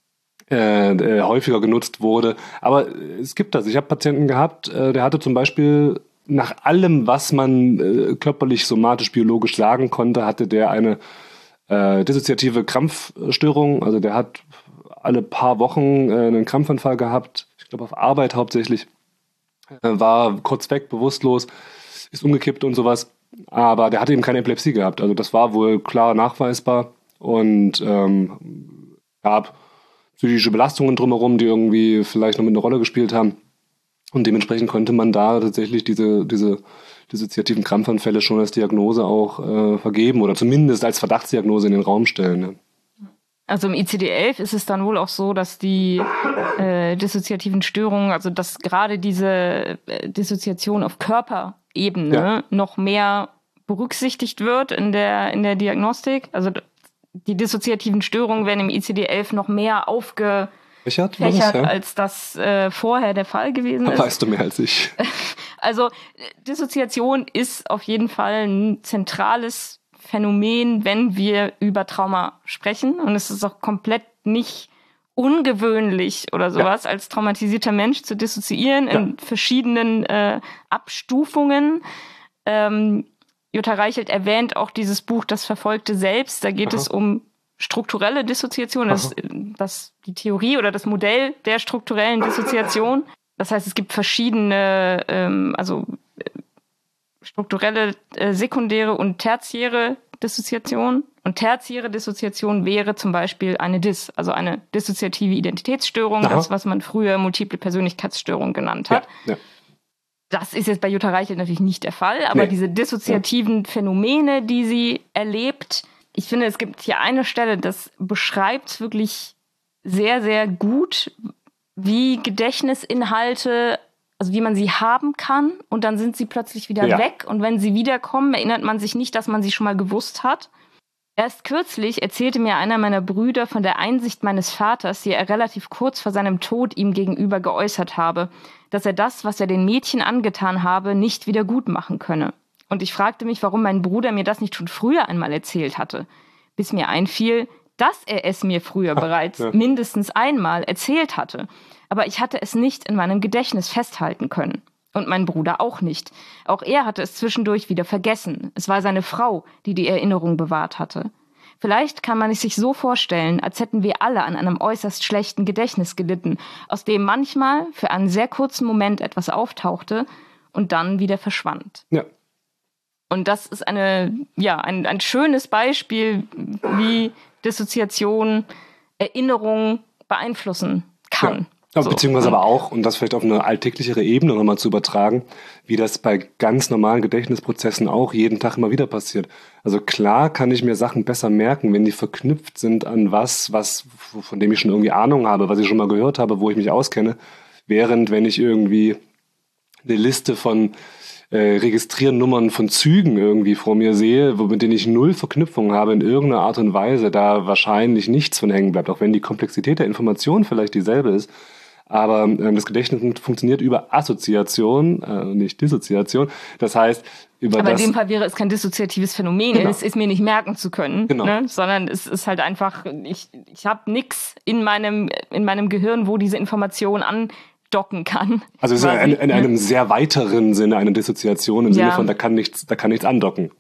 häufiger genutzt wurde. Aber es gibt das. Ich habe Patienten gehabt, der hatte zum Beispiel nach allem, was man körperlich, somatisch, biologisch sagen konnte, hatte der eine dissoziative Krampfstörung. Also der hat alle paar Wochen einen Krampfanfall gehabt. Ich glaube auf Arbeit hauptsächlich. War kurz weg, bewusstlos, ist umgekippt und sowas. Aber der hatte eben keine Epilepsie gehabt. Also das war wohl klar nachweisbar und gab psychische Belastungen drumherum, die irgendwie vielleicht noch mit einer Rolle gespielt haben. Und dementsprechend konnte man da tatsächlich diese dissoziativen Krampfanfälle schon als Diagnose auch vergeben oder zumindest als Verdachtsdiagnose in den Raum stellen. Ne? Also im ICD-11 ist es dann wohl auch so, dass die dissoziativen Störungen, also dass gerade diese Dissoziation auf Körperebene noch mehr berücksichtigt wird in der Diagnostik. Also die dissoziativen Störungen werden im ICD-11 noch mehr aufgefächert, als das vorher der Fall gewesen ist. Weißt du mehr als ich. Also Dissoziation ist auf jeden Fall ein zentrales Phänomen, wenn wir über Trauma sprechen. Und es ist auch komplett nicht ungewöhnlich oder sowas, als traumatisierter Mensch zu dissoziieren in verschiedenen Abstufungen. Jutta Reichelt erwähnt auch dieses Buch Das verfolgte Selbst. Da geht es um strukturelle Dissoziation. Das ist die Theorie oder das Modell der strukturellen Dissoziation. Das heißt, es gibt verschiedene, strukturelle, sekundäre und tertiäre Dissoziation. Und tertiäre Dissoziation wäre zum Beispiel eine DIS, also eine dissoziative Identitätsstörung, das, was man früher multiple Persönlichkeitsstörung genannt hat. Ja. Das ist jetzt bei Jutta Reichelt natürlich nicht der Fall, aber diese dissoziativen Phänomene, die sie erlebt, ich finde, es gibt hier eine Stelle, das beschreibt wirklich sehr, sehr gut, wie Gedächtnisinhalte, also wie man sie haben kann und dann sind sie plötzlich wieder weg und wenn sie wiederkommen, erinnert man sich nicht, dass man sie schon mal gewusst hat. Erst kürzlich erzählte mir einer meiner Brüder von der Einsicht meines Vaters, die er relativ kurz vor seinem Tod ihm gegenüber geäußert habe, dass er das, was er den Mädchen angetan habe, nicht wieder gut machen könne. Und ich fragte mich, warum mein Bruder mir das nicht schon früher einmal erzählt hatte, bis mir einfiel, dass er es mir früher bereits mindestens einmal erzählt hatte. Aber ich hatte es nicht in meinem Gedächtnis festhalten können. Und mein Bruder auch nicht. Auch er hatte es zwischendurch wieder vergessen. Es war seine Frau, die die Erinnerung bewahrt hatte. Vielleicht kann man es sich so vorstellen, als hätten wir alle an einem äußerst schlechten Gedächtnis gelitten, aus dem manchmal für einen sehr kurzen Moment etwas auftauchte und dann wieder verschwand. Ja. Und das ist ein schönes Beispiel, wie Dissoziation Erinnerung beeinflussen kann. Ja. Beziehungsweise aber auch, um das vielleicht auf eine alltäglichere Ebene nochmal zu übertragen, wie das bei ganz normalen Gedächtnisprozessen auch jeden Tag immer wieder passiert. Also klar kann ich mir Sachen besser merken, wenn die verknüpft sind an was von dem ich schon irgendwie Ahnung habe, was ich schon mal gehört habe, wo ich mich auskenne, während wenn ich irgendwie eine Liste von Registriernummern von Zügen irgendwie vor mir sehe, mit denen ich null Verknüpfung habe in irgendeiner Art und Weise, da wahrscheinlich nichts von hängen bleibt, auch wenn die Komplexität der Information vielleicht dieselbe ist. Aber das Gedächtnis funktioniert über Assoziation, nicht Dissoziation. Das heißt, aber in dem Fall wäre es kein dissoziatives Phänomen, es ist mir nicht merken zu können, ne? Sondern es ist halt einfach, ich habe nichts in meinem Gehirn, wo diese Information andocken kann. Also es ist in einem sehr weiteren Sinne eine Dissoziation im Sinne von, da kann nichts andocken.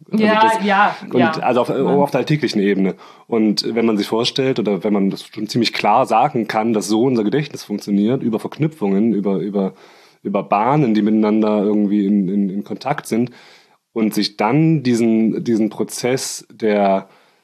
Also auf der alltäglichen Ebene. Und wenn man sich vorstellt oder wenn man das schon ziemlich klar sagen kann, dass so unser Gedächtnis funktioniert, über Verknüpfungen, über Bahnen, die miteinander irgendwie in Kontakt sind und sich dann diesen Prozess der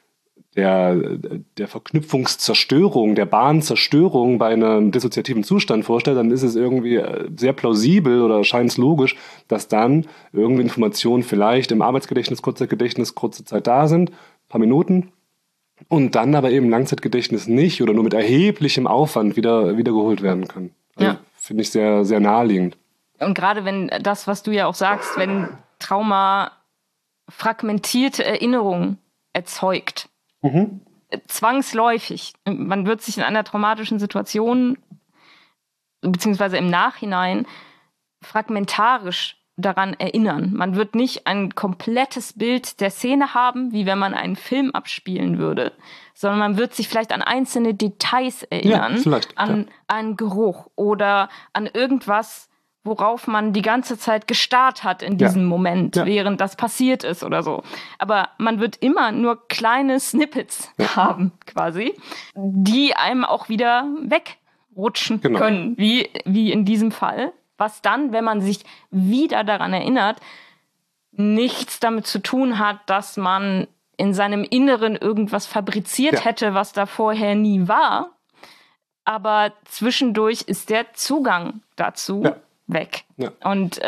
Verknüpfungszerstörung, der Bahnzerstörung bei einem dissoziativen Zustand vorstellt, dann ist es irgendwie sehr plausibel oder scheint es logisch, dass dann irgendwie Informationen vielleicht im Arbeitsgedächtnis, Kurzzeitgedächtnis kurze Zeit da sind, ein paar Minuten, und dann aber eben Langzeitgedächtnis nicht oder nur mit erheblichem Aufwand wiedergeholt werden können. Also finde ich sehr, sehr naheliegend. Und gerade wenn das, was du ja auch sagst, wenn Trauma fragmentierte Erinnerungen erzeugt, zwangsläufig. Man wird sich in einer traumatischen Situation beziehungsweise im Nachhinein fragmentarisch daran erinnern. Man wird nicht ein komplettes Bild der Szene haben, wie wenn man einen Film abspielen würde, sondern man wird sich vielleicht an einzelne Details erinnern, an einen Geruch oder an irgendwas, worauf man die ganze Zeit gestarrt hat in diesem Moment, während das passiert ist oder so. Aber man wird immer nur kleine Snippets haben, quasi, die einem auch wieder wegrutschen können, wie in diesem Fall. Was dann, wenn man sich wieder daran erinnert, nichts damit zu tun hat, dass man in seinem Inneren irgendwas fabriziert hätte, was da vorher nie war. Aber zwischendurch ist der Zugang dazu weg. Ja. Und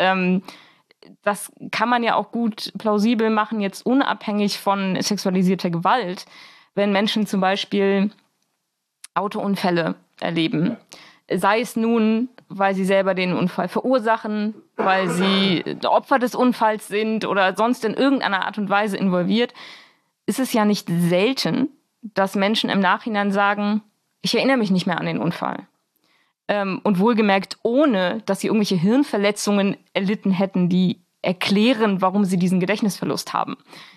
das kann man ja auch gut plausibel machen, jetzt unabhängig von sexualisierter Gewalt, wenn Menschen zum Beispiel Autounfälle erleben. Sei es nun, weil sie selber den Unfall verursachen, weil sie Opfer des Unfalls sind oder sonst in irgendeiner Art und Weise involviert, ist es ja nicht selten, dass Menschen im Nachhinein sagen, ich erinnere mich nicht mehr an den Unfall. Und wohlgemerkt, ohne dass sie irgendwelche Hirnverletzungen erlitten hätten, die erklären, warum sie diesen Gedächtnisverlust haben.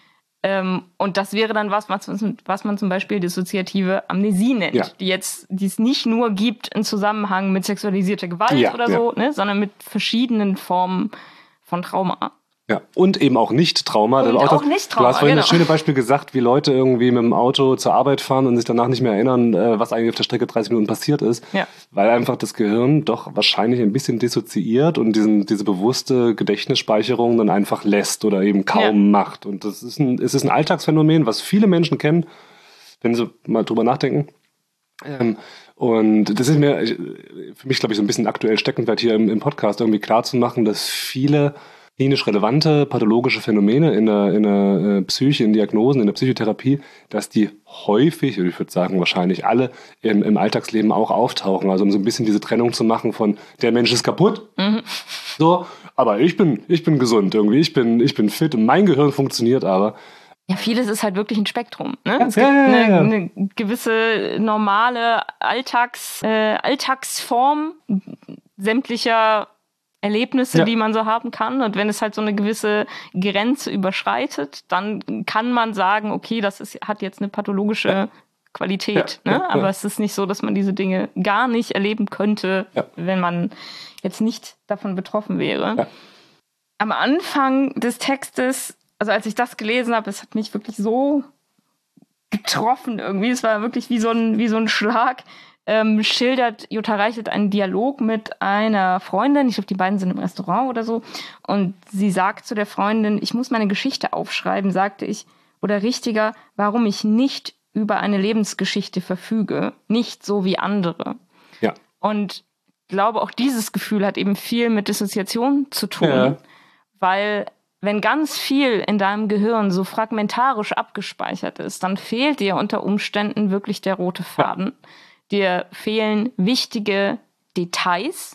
Und das wäre dann was man zum Beispiel dissoziative Amnesie nennt, die es nicht nur gibt im Zusammenhang mit sexualisierter Gewalt oder so, ne, sondern mit verschiedenen Formen von Trauma. Ja, und eben auch Nicht-Trauma. Und auch Nicht-Trauma, du hast vorhin das schöne Beispiel gesagt, wie Leute irgendwie mit dem Auto zur Arbeit fahren und sich danach nicht mehr erinnern, was eigentlich auf der Strecke 30 Minuten passiert ist. Ja. Weil einfach das Gehirn doch wahrscheinlich ein bisschen dissoziiert und diese bewusste Gedächtnisspeicherung dann einfach lässt oder eben kaum macht. Und es ist ein Alltagsphänomen, was viele Menschen kennen, wenn sie mal drüber nachdenken. Und das ist für mich, glaube ich, so ein bisschen aktuell Steckenpferd hier im Podcast, irgendwie klar zu machen, dass viele klinisch relevante pathologische Phänomene in der Psyche, in Diagnosen, in der Psychotherapie, dass die häufig, oder ich würde sagen wahrscheinlich alle, im Alltagsleben auch auftauchen. Also um so ein bisschen diese Trennung zu machen von der Mensch ist kaputt, so, aber ich bin gesund irgendwie, ich bin fit und mein Gehirn funktioniert aber. Ja, vieles ist halt wirklich ein Spektrum. Ne? Es gibt eine gewisse normale Alltagsform sämtlicher Erlebnisse, die man so haben kann. Und wenn es halt so eine gewisse Grenze überschreitet, dann kann man sagen, okay, hat jetzt eine pathologische Qualität. Aber es ist nicht so, dass man diese Dinge gar nicht erleben könnte, wenn man jetzt nicht davon betroffen wäre. Ja. Am Anfang des Textes, also als ich das gelesen habe, es hat mich wirklich so getroffen irgendwie. Es war wirklich wie so ein Schlag. Schildert Jutta Reichelt einen Dialog mit einer Freundin. Ich glaube, die beiden sind im Restaurant oder so. Und sie sagt zu der Freundin, ich muss meine Geschichte aufschreiben, sagte ich. Oder richtiger, warum ich nicht über eine Lebensgeschichte verfüge. Nicht so wie andere. Ja. Und ich glaube, auch dieses Gefühl hat eben viel mit Dissoziation zu tun. Weil wenn ganz viel in deinem Gehirn so fragmentarisch abgespeichert ist, dann fehlt dir unter Umständen wirklich der rote Faden. Ja. Dir fehlen wichtige Details.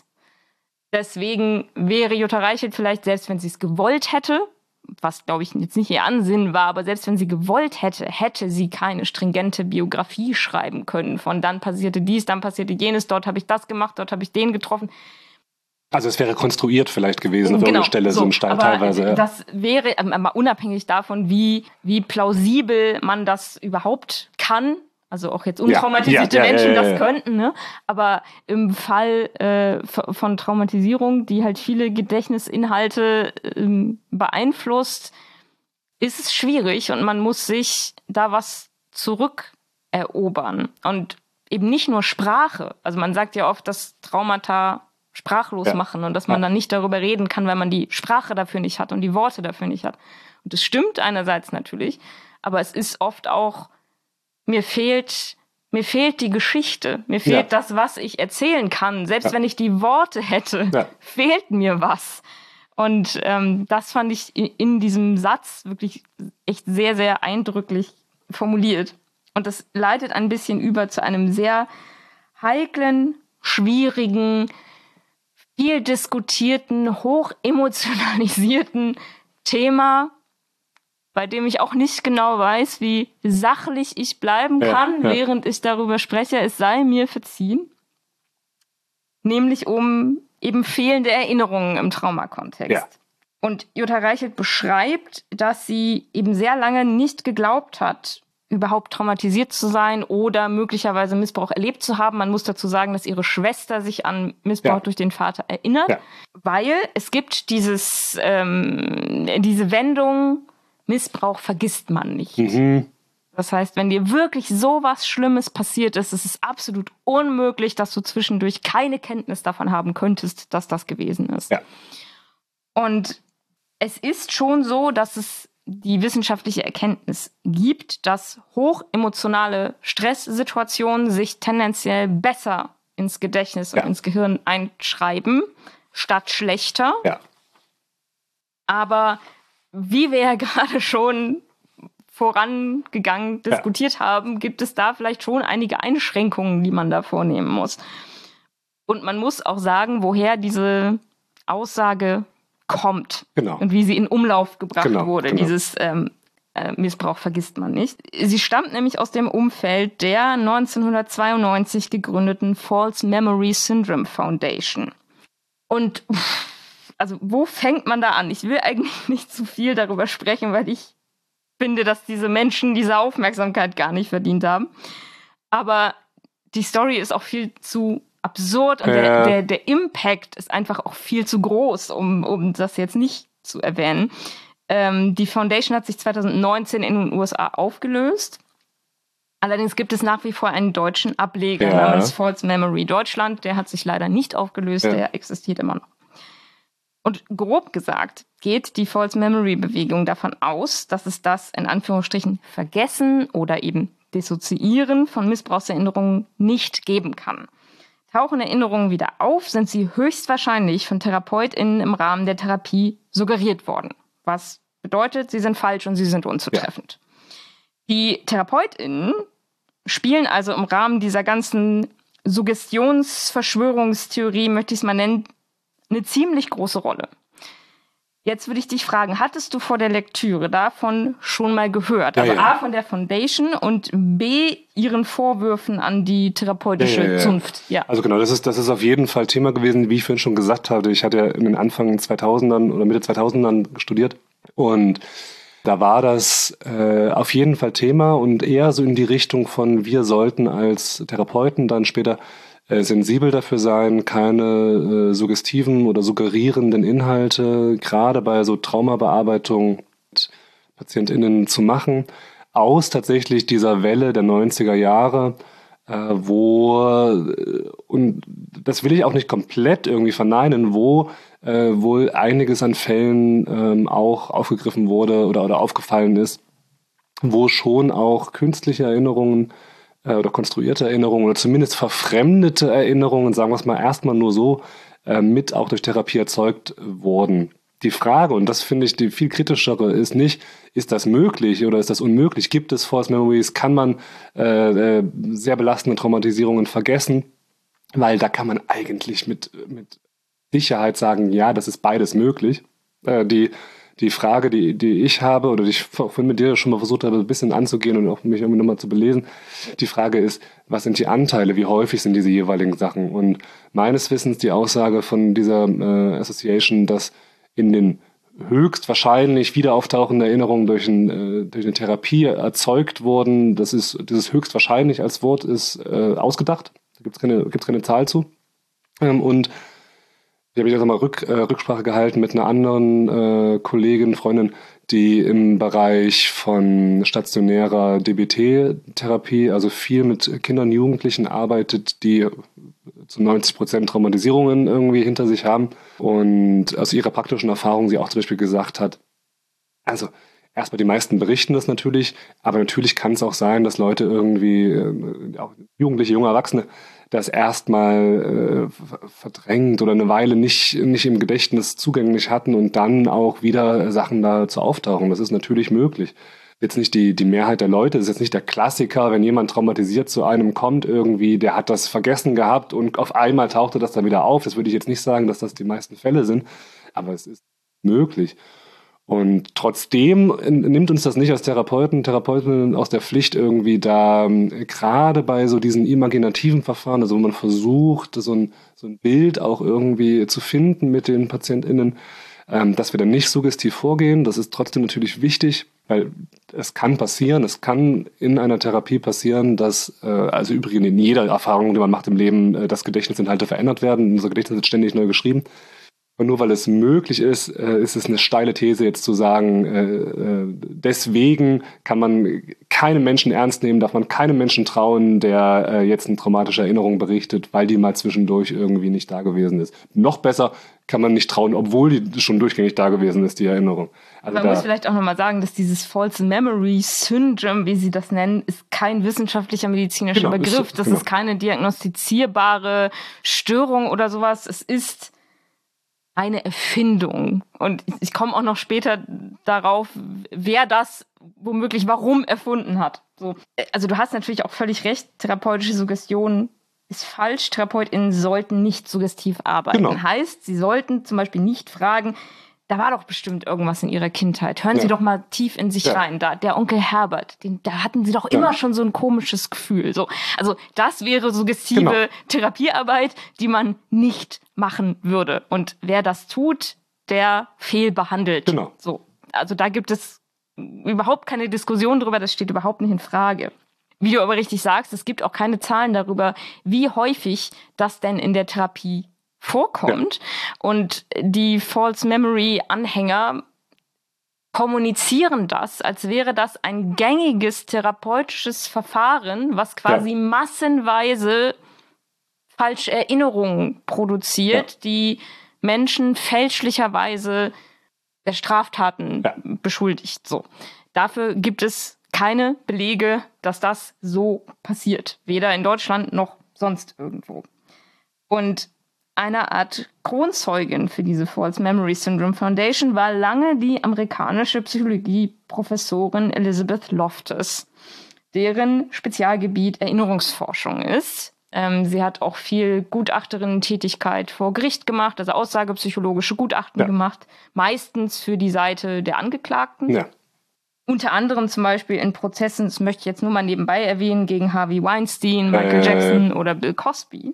Deswegen wäre Jutta Reichelt vielleicht, selbst wenn sie es gewollt hätte, was, glaube ich, jetzt nicht ihr Ansinnen war, aber selbst wenn sie gewollt hätte, hätte sie keine stringente Biografie schreiben können. Von dann passierte dies, dann passierte jenes, dort habe ich das gemacht, dort habe ich den getroffen. Also es wäre konstruiert vielleicht gewesen auf irgendeiner Stelle, so ein Stein teilweise. Ja. Das wäre, unabhängig davon, wie plausibel man das überhaupt kann, also auch jetzt untraumatisierte Menschen das könnten, ne? Aber im Fall von Traumatisierung, die halt viele Gedächtnisinhalte beeinflusst, ist es schwierig und man muss sich da was zurückerobern. Und eben nicht nur Sprache. Also man sagt ja oft, dass Traumata sprachlos machen und dass man dann nicht darüber reden kann, weil man die Sprache dafür nicht hat und die Worte dafür nicht hat. Und das stimmt einerseits natürlich, aber es ist oft auch, mir fehlt die Geschichte, mir fehlt das, was ich erzählen kann. Selbst wenn ich die Worte hätte, fehlt mir was. Und das fand ich in diesem Satz wirklich echt sehr, sehr eindrücklich formuliert. Und das leitet ein bisschen über zu einem sehr heiklen, schwierigen, viel diskutierten, hoch emotionalisierten Thema, bei dem ich auch nicht genau weiß, wie sachlich ich bleiben kann, während ich darüber spreche, es sei mir verziehen. Nämlich um eben fehlende Erinnerungen im Traumakontext. Ja. Und Jutta Reichelt beschreibt, dass sie eben sehr lange nicht geglaubt hat, überhaupt traumatisiert zu sein oder möglicherweise Missbrauch erlebt zu haben. Man muss dazu sagen, dass ihre Schwester sich an Missbrauch durch den Vater erinnert, weil es gibt diese Wendung, Missbrauch vergisst man nicht. Das heißt, wenn dir wirklich so was Schlimmes passiert ist, ist es absolut unmöglich, dass du zwischendurch keine Kenntnis davon haben könntest, dass das gewesen ist. Ja. Und es ist schon so, dass es die wissenschaftliche Erkenntnis gibt, dass hochemotionale Stresssituationen sich tendenziell besser ins Gedächtnis und ins Gehirn einschreiben, statt schlechter. Ja. Aber wie wir ja gerade schon vorangegangen diskutiert haben, gibt es da vielleicht schon einige Einschränkungen, die man da vornehmen muss. Und man muss auch sagen, woher diese Aussage kommt und wie sie in Umlauf gebracht wurde. Dieses Missbrauch vergisst man nicht. Sie stammt nämlich aus dem Umfeld der 1992 gegründeten False Memory Syndrome Foundation. Und also wo fängt man da an? Ich will eigentlich nicht zu viel darüber sprechen, weil ich finde, dass diese Menschen diese Aufmerksamkeit gar nicht verdient haben. Aber die Story ist auch viel zu absurd und der Impact ist einfach auch viel zu groß, um das jetzt nicht zu erwähnen. Die Foundation hat sich 2019 in den USA aufgelöst. Allerdings gibt es nach wie vor einen deutschen Ableger namens False Memory Deutschland. Der hat sich leider nicht aufgelöst, der existiert immer noch. Und grob gesagt geht die False Memory Bewegung davon aus, dass es das in Anführungsstrichen Vergessen oder eben Dissoziieren von Missbrauchserinnerungen nicht geben kann. Tauchen Erinnerungen wieder auf, sind sie höchstwahrscheinlich von TherapeutInnen im Rahmen der Therapie suggeriert worden. Was bedeutet, sie sind falsch und sie sind unzutreffend. Die TherapeutInnen spielen also im Rahmen dieser ganzen Suggestionsverschwörungstheorie, möchte ich es mal nennen, eine ziemlich große Rolle. Jetzt würde ich dich fragen, hattest du vor der Lektüre davon schon mal gehört? Also A, von der Foundation und B, ihren Vorwürfen an die therapeutische Zunft. Ja. Also genau, das ist auf jeden Fall Thema gewesen, wie ich vorhin schon gesagt hatte. Ich hatte ja in den Anfang 2000ern oder Mitte 2000ern studiert und da war das auf jeden Fall Thema und eher so in die Richtung von, wir sollten als Therapeuten dann später sensibel dafür sein, keine suggestiven oder suggerierenden Inhalte, gerade bei so Traumabearbeitung mit PatientInnen zu machen, aus tatsächlich dieser Welle der 90er Jahre, und das will ich auch nicht komplett irgendwie verneinen, wo wohl einiges an Fällen auch aufgegriffen wurde oder aufgefallen ist, wo schon auch künstliche Erinnerungen oder konstruierte Erinnerungen oder zumindest verfremdete Erinnerungen, sagen wir es mal erstmal nur so, mit auch durch Therapie erzeugt wurden. Die Frage, und das finde ich die viel kritischere, ist nicht, ist das möglich oder ist das unmöglich? Gibt es False Memories? Kann man sehr belastende Traumatisierungen vergessen? Weil da kann man eigentlich mit Sicherheit sagen, ja, das ist beides möglich. Die Frage, die ich habe oder die ich vorhin mit dir schon mal versucht habe, ein bisschen anzugehen und auch mich irgendwie nochmal zu belesen, die Frage ist, was sind die Anteile, wie häufig sind diese jeweiligen Sachen? Und meines Wissens die Aussage von dieser Association, dass in den höchstwahrscheinlich wieder auftauchenden Erinnerungen durch eine Therapie erzeugt wurden, dieses höchstwahrscheinlich als Wort ist ausgedacht. Da gibt's keine Zahl zu. Und ich habe jetzt mal Rücksprache gehalten mit einer anderen Kollegin, Freundin, die im Bereich von stationärer DBT-Therapie, also viel mit Kindern und Jugendlichen arbeitet, die zu 90% Traumatisierungen irgendwie hinter sich haben. Und aus ihrer praktischen Erfahrung sie auch zum Beispiel gesagt hat, also erstmal die meisten berichten das natürlich, aber natürlich kann es auch sein, dass Leute irgendwie, auch Jugendliche, junge Erwachsene, das erstmal verdrängt oder eine Weile nicht im Gedächtnis zugänglich hatten und dann auch wieder Sachen dazu auftauchen. Das ist natürlich möglich. Jetzt nicht die Mehrheit der Leute, das ist jetzt nicht der Klassiker, wenn jemand traumatisiert zu einem kommt irgendwie, der hat das vergessen gehabt und auf einmal tauchte das dann wieder auf. Das würde ich jetzt nicht sagen, dass das die meisten Fälle sind, aber es ist möglich. Und trotzdem nimmt uns das nicht als Therapeutinnen aus der Pflicht irgendwie da, gerade bei so diesen imaginativen Verfahren, also wo man versucht, so ein Bild auch irgendwie zu finden mit den PatientInnen, dass wir dann nicht suggestiv vorgehen. Das ist trotzdem natürlich wichtig, weil es kann passieren, es kann in einer Therapie passieren, dass, also übrigens in jeder Erfahrung, die man macht im Leben, dass Gedächtnisinhalte verändert werden. Unser Gedächtnis ist ständig neu geschrieben. Und nur weil es möglich ist, ist es eine steile These jetzt zu sagen, deswegen kann man keinen Menschen ernst nehmen, darf man keinem Menschen trauen, der jetzt eine traumatische Erinnerung berichtet, weil die mal zwischendurch irgendwie nicht da gewesen ist. Noch besser kann man nicht trauen, obwohl die schon durchgängig da gewesen ist, die Erinnerung. Also man muss vielleicht auch nochmal sagen, dass dieses False Memory Syndrome, wie sie das nennen, ist kein wissenschaftlicher medizinischer Begriff. Das ist keine diagnostizierbare Störung oder sowas. Es ist eine Erfindung. Und ich komme auch noch später darauf, wer das womöglich warum erfunden hat. So. Also du hast natürlich auch völlig recht, therapeutische Suggestion ist falsch. TherapeutInnen sollten nicht suggestiv arbeiten. Genau. Heißt, sie sollten zum Beispiel nicht fragen, da war doch bestimmt irgendwas in ihrer Kindheit. Hören Sie doch mal tief in sich rein. Da, der Onkel Herbert, da hatten Sie doch immer schon so ein komisches Gefühl. So, also das wäre suggestive Therapiearbeit, die man nicht machen würde. Und wer das tut, der fehlbehandelt. Genau. So, also da gibt es überhaupt keine Diskussion drüber. Das steht überhaupt nicht in Frage. Wie du aber richtig sagst, es gibt auch keine Zahlen darüber, wie häufig das denn in der Therapie vorkommt. Und die False Memory Anhänger kommunizieren das, als wäre das ein gängiges therapeutisches Verfahren, was quasi massenweise falsche Erinnerungen produziert, die Menschen fälschlicherweise der Straftaten beschuldigt. So. Dafür gibt es keine Belege, dass das so passiert. Weder in Deutschland noch sonst irgendwo. Und eine Art Kronzeugin für diese False Memory Syndrome Foundation war lange die amerikanische Psychologie-Professorin Elizabeth Loftus, deren Spezialgebiet Erinnerungsforschung ist. Sie hat auch viel Gutachterinnen-Tätigkeit vor Gericht gemacht, also aussagepsychologische Gutachten gemacht, meistens für die Seite der Angeklagten. Ja. Unter anderem zum Beispiel in Prozessen, das möchte ich jetzt nur mal nebenbei erwähnen, gegen Harvey Weinstein, Michael Jackson oder Bill Cosby.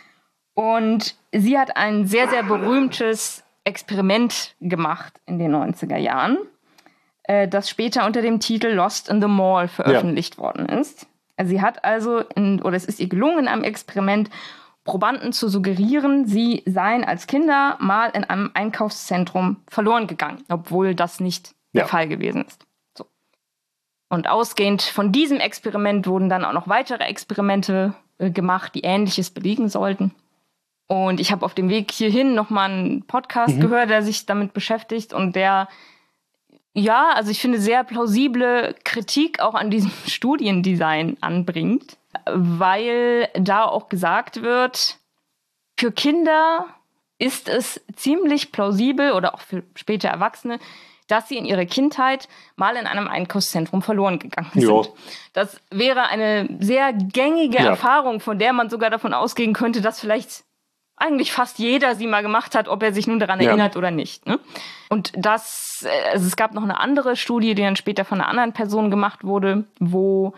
Und sie hat ein sehr, sehr berühmtes Experiment gemacht in den 90er Jahren, das später unter dem Titel Lost in the Mall veröffentlicht worden ist. Sie hat also, es ist ihr gelungen, in einem Experiment Probanden zu suggerieren, sie seien als Kinder mal in einem Einkaufszentrum verloren gegangen, obwohl das nicht der Fall gewesen ist. So. Und ausgehend von diesem Experiment wurden dann auch noch weitere Experimente gemacht, die Ähnliches belegen sollten. Und ich habe auf dem Weg hierhin nochmal einen Podcast gehört, der sich damit beschäftigt und der, also ich finde, sehr plausible Kritik auch an diesem Studiendesign anbringt, weil da auch gesagt wird, für Kinder ist es ziemlich plausibel oder auch für später Erwachsene, dass sie in ihrer Kindheit mal in einem Einkaufszentrum verloren gegangen sind. Jo. Das wäre eine sehr gängige Erfahrung, von der man sogar davon ausgehen könnte, dass vielleicht eigentlich fast jeder sie mal gemacht hat, ob er sich nun daran erinnert oder nicht. Ne? Und es gab noch eine andere Studie, die dann später von einer anderen Person gemacht wurde, wo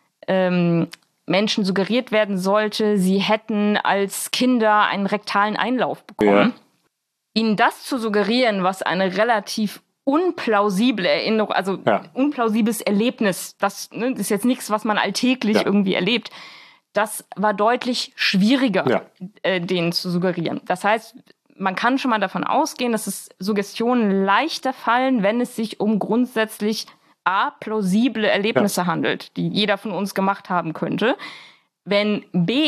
Menschen suggeriert werden sollte, sie hätten als Kinder einen rektalen Einlauf bekommen. Ja. Ihnen das zu suggerieren, was eine relativ unplausible Erinnerung, also unplausibles Erlebnis, das ist jetzt nichts, was man alltäglich irgendwie erlebt, das war deutlich schwieriger, denen zu suggerieren. Das heißt, man kann schon mal davon ausgehen, dass es Suggestionen leichter fallen, wenn es sich um grundsätzlich plausible Erlebnisse handelt, die jeder von uns gemacht haben könnte. Wenn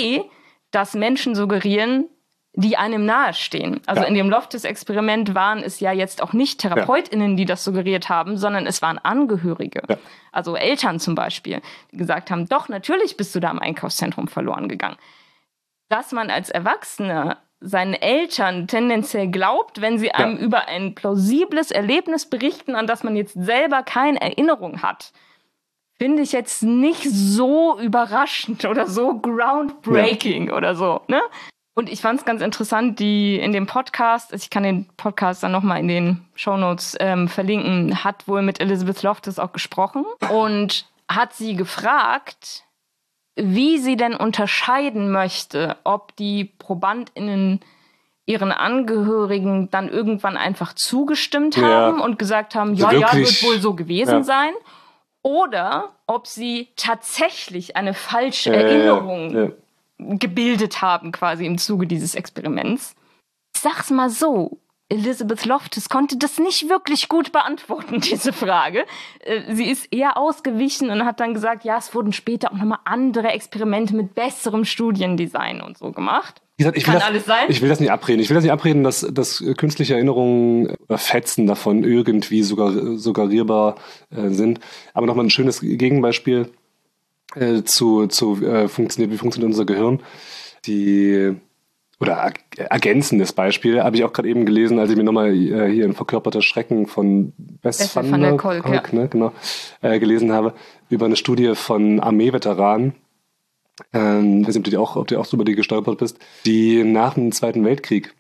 das Menschen suggerieren, die einem nahestehen. Also in dem Loftus-Experiment waren es ja jetzt auch nicht TherapeutInnen, die das suggeriert haben, sondern es waren Angehörige. Ja. Also Eltern zum Beispiel, die gesagt haben, doch, natürlich bist du da im Einkaufszentrum verloren gegangen. Dass man als Erwachsener seinen Eltern tendenziell glaubt, wenn sie einem über ein plausibles Erlebnis berichten, an das man jetzt selber keine Erinnerung hat, finde ich jetzt nicht so überraschend oder so groundbreaking oder so, ne? Und ich fand es ganz interessant, die in dem Podcast, ich kann den Podcast dann nochmal in den Shownotes verlinken, hat wohl mit Elizabeth Loftus auch gesprochen und hat sie gefragt, wie sie denn unterscheiden möchte, ob die ProbandInnen ihren Angehörigen dann irgendwann einfach zugestimmt haben und gesagt haben, wird wohl so gewesen sein, oder ob sie tatsächlich eine falsche Erinnerung gebildet haben, quasi im Zuge dieses Experiments. Ich sag's mal so, Elizabeth Loftus konnte das nicht wirklich gut beantworten, diese Frage. Sie ist eher ausgewichen und hat dann gesagt, es wurden später auch nochmal andere Experimente mit besserem Studiendesign und so gemacht. Wie gesagt, alles sein. Ich will das nicht abreden, dass künstliche Erinnerungen oder Fetzen davon irgendwie suggerierbar sind. Aber nochmal ein schönes Gegenbeispiel wie funktioniert unser Gehirn. Ergänzendes Beispiel habe ich auch gerade eben gelesen, als ich mir nochmal hier ein verkörperter Schrecken von Bess van der Kolk gelesen habe, über eine Studie von Armeeveteranen. Ich weiß nicht, ob du auch über die gestolpert bist, die nach dem Zweiten Weltkrieg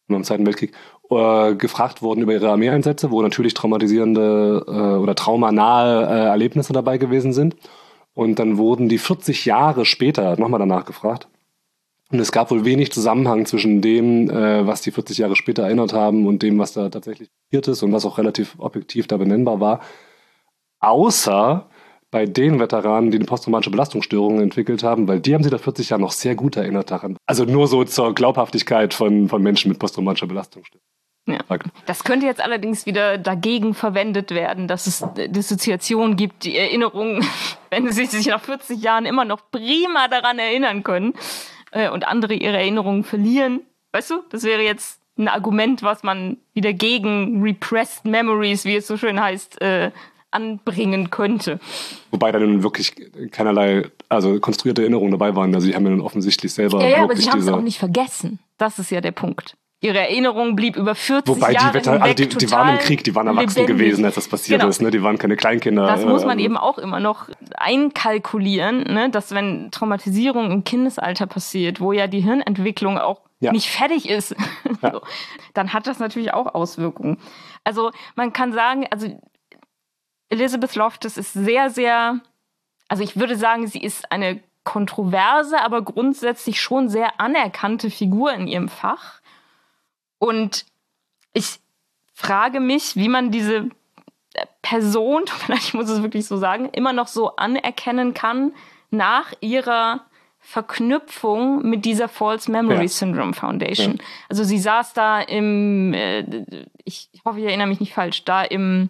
gefragt wurden über ihre Armeeeinsätze, wo natürlich traumatisierende oder traumanahe Erlebnisse dabei gewesen sind. Und dann wurden die 40 Jahre später nochmal danach gefragt. Und es gab wohl wenig Zusammenhang zwischen dem, was die 40 Jahre später erinnert haben und dem, was da tatsächlich passiert ist und was auch relativ objektiv da benennbar war. Außer, bei den Veteranen, die eine posttraumatische Belastungsstörung entwickelt haben, weil die haben sich nach 40 Jahren noch sehr gut erinnert daran. Also nur so zur Glaubhaftigkeit von Menschen mit posttraumatischer Belastungsstörung. Ja. Das könnte jetzt allerdings wieder dagegen verwendet werden, dass es Dissoziation gibt, die Erinnerungen, wenn sie sich nach 40 Jahren immer noch prima daran erinnern können und andere ihre Erinnerungen verlieren. Weißt du, das wäre jetzt ein Argument, was man wieder gegen Repressed Memories, wie es so schön heißt, anbringen könnte. Wobei da nun wirklich keinerlei, also konstruierte Erinnerungen dabei waren. Also die haben ja nun offensichtlich selber ja, wirklich aber sie haben es auch nicht vergessen. Das ist ja der Punkt. Ihre Erinnerung blieb über 40 Jahre hinweg die waren im Krieg, die waren erwachsen gewesen, als das passiert ist. Ne? Die waren keine Kleinkinder. Das muss man eben auch immer noch einkalkulieren, ne? Dass wenn Traumatisierung im Kindesalter passiert, wo ja die Hirnentwicklung auch nicht fertig ist, so, dann hat das natürlich auch Auswirkungen. Also man kann sagen, also Elizabeth Loftus ist sehr, sehr, also ich würde sagen, sie ist eine kontroverse, aber grundsätzlich schon sehr anerkannte Figur in ihrem Fach. Und ich frage mich, wie man diese Person, vielleicht muss ich es wirklich so sagen, immer noch so anerkennen kann nach ihrer Verknüpfung mit dieser False Memory Syndrome Foundation. Ja. Also sie saß da ich hoffe, ich erinnere mich nicht falsch, da im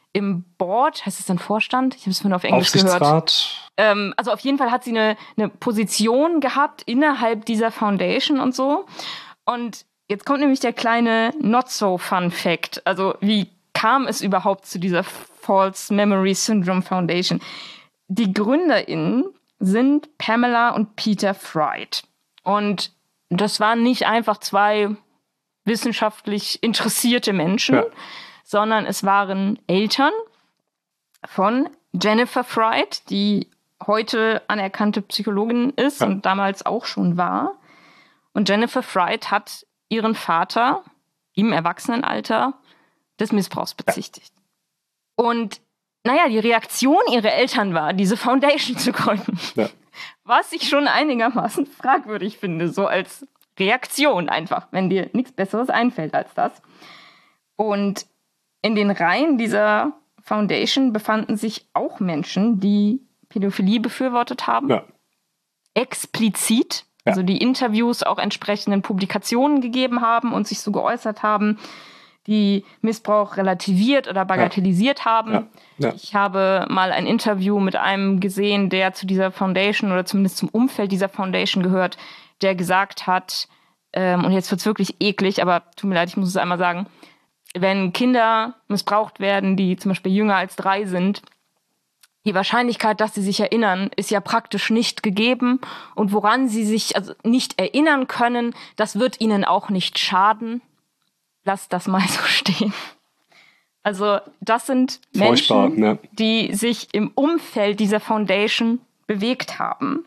Board, heißt es dann Vorstand? Ich habe es vorhin auf Englisch gehört. Also auf jeden Fall hat sie eine Position gehabt innerhalb dieser Foundation und so. Und jetzt kommt nämlich der kleine Not-so-Fun-Fact. Also wie kam es überhaupt zu dieser False Memory Syndrome Foundation? Die GründerInnen sind Pamela und Peter Fried. Und das waren nicht einfach zwei wissenschaftlich interessierte Menschen, sondern es waren Eltern von Jennifer Fried, die heute anerkannte Psychologin ist und damals auch schon war. Und Jennifer Fried hat ihren Vater im Erwachsenenalter des Missbrauchs bezichtigt. Und naja, die Reaktion ihrer Eltern war, diese Foundation zu gründen. Ja. Was ich schon einigermaßen fragwürdig finde, so als Reaktion einfach, wenn dir nichts Besseres einfällt als das. Und in den Reihen dieser Foundation befanden sich auch Menschen, die Pädophilie befürwortet haben. Ja. Explizit. Also die Interviews auch entsprechenden Publikationen gegeben haben und sich so geäußert haben, die Missbrauch relativiert oder bagatellisiert haben. Ja. Ja. Ich habe mal ein Interview mit einem gesehen, der zu dieser Foundation oder zumindest zum Umfeld dieser Foundation gehört, der gesagt hat, und jetzt wird's wirklich eklig, aber tut mir leid, ich muss es einmal sagen, wenn Kinder missbraucht werden, die zum Beispiel jünger als 3 sind, die Wahrscheinlichkeit, dass sie sich erinnern, ist ja praktisch nicht gegeben. Und woran sie sich also nicht erinnern können, das wird ihnen auch nicht schaden. Lasst das mal so stehen. Also das sind Menschen, die sich im Umfeld dieser Foundation bewegt haben.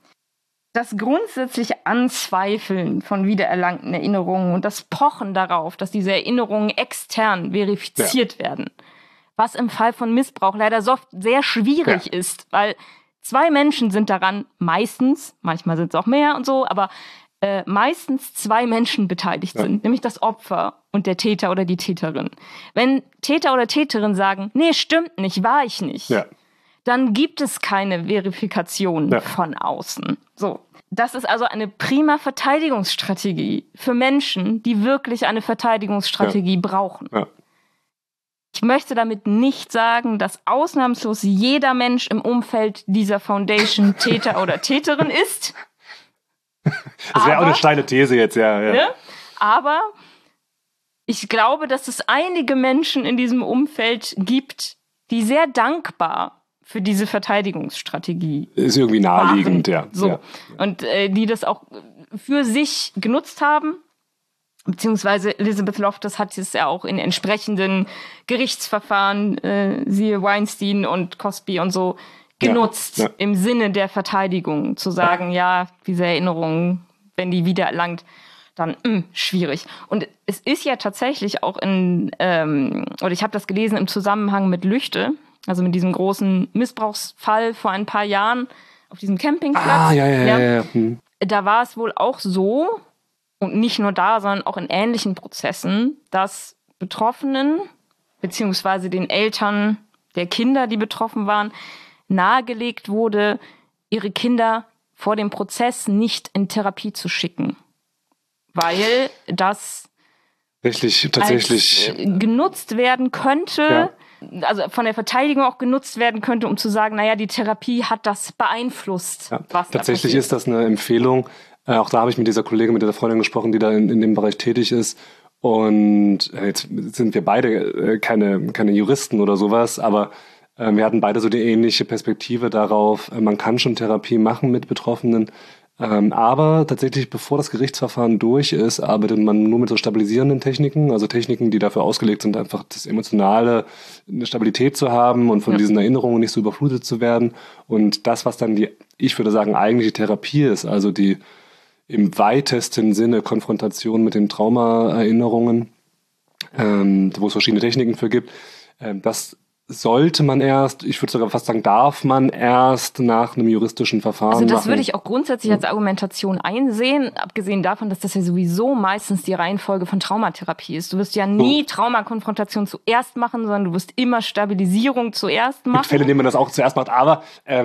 Das grundsätzliche Anzweifeln von wiedererlangten Erinnerungen und das Pochen darauf, dass diese Erinnerungen extern verifiziert werden, was im Fall von Missbrauch leider so oft sehr schwierig ist, weil 2 Menschen sind daran meistens, manchmal sind es auch mehr und so, aber meistens 2 Menschen beteiligt sind, nämlich das Opfer und der Täter oder die Täterin. Wenn Täter oder Täterin sagen, nee, stimmt nicht, war ich nicht, dann gibt es keine Verifikation von außen. So. Das ist also eine prima Verteidigungsstrategie für Menschen, die wirklich eine Verteidigungsstrategie brauchen. Ja. Ich möchte damit nicht sagen, dass ausnahmslos jeder Mensch im Umfeld dieser Foundation Täter oder Täterin ist. Das wäre auch eine steile These jetzt, Ne? Aber ich glaube, dass es einige Menschen in diesem Umfeld gibt, die sehr dankbar für diese Verteidigungsstrategie ist irgendwie naheliegend, waren. So. Und die das auch für sich genutzt haben. Beziehungsweise Elizabeth Loftus hat es ja auch in entsprechenden Gerichtsverfahren, siehe Weinstein und Cosby und so, genutzt, im Sinne der Verteidigung. Zu sagen, diese Erinnerungen, wenn die wiedererlangt, dann schwierig. Und es ist ja tatsächlich auch oder ich habe das gelesen im Zusammenhang mit Lüchte, also mit diesem großen Missbrauchsfall vor ein paar Jahren auf diesem Campingplatz. Da war es wohl auch so, und nicht nur da, sondern auch in ähnlichen Prozessen, dass Betroffenen beziehungsweise den Eltern der Kinder, die betroffen waren, nahegelegt wurde, ihre Kinder vor dem Prozess nicht in Therapie zu schicken. Weil das tatsächlich genutzt werden könnte, also von der Verteidigung auch genutzt werden könnte, um zu sagen, naja, die Therapie hat das beeinflusst. Ja, was tatsächlich da ist das eine Empfehlung. Auch da habe ich mit dieser Kollegin, mit dieser Freundin gesprochen, die da in dem Bereich tätig ist. Und jetzt sind wir beide keine Juristen oder sowas, aber wir hatten beide so die ähnliche Perspektive darauf. Man kann schon Therapie machen mit Betroffenen, aber tatsächlich, bevor das Gerichtsverfahren durch ist, arbeitet man nur mit so stabilisierenden Techniken, also Techniken, die dafür ausgelegt sind, einfach das Emotionale, eine Stabilität zu haben und von diesen Erinnerungen nicht so überflutet zu werden. Und das, was dann ich würde sagen, eigentliche Therapie ist, also die im weitesten Sinne Konfrontation mit den Traumaerinnerungen, wo es verschiedene Techniken für gibt, das sollte man erst, ich würde sogar fast sagen, darf man erst nach einem juristischen Verfahren machen. Also das würde ich auch grundsätzlich als Argumentation einsehen, abgesehen davon, dass das ja sowieso meistens die Reihenfolge von Traumatherapie ist. Du wirst ja nie Traumakonfrontation zuerst machen, sondern du wirst immer Stabilisierung zuerst machen. Es gibt Fälle, in denen man das auch zuerst macht, aber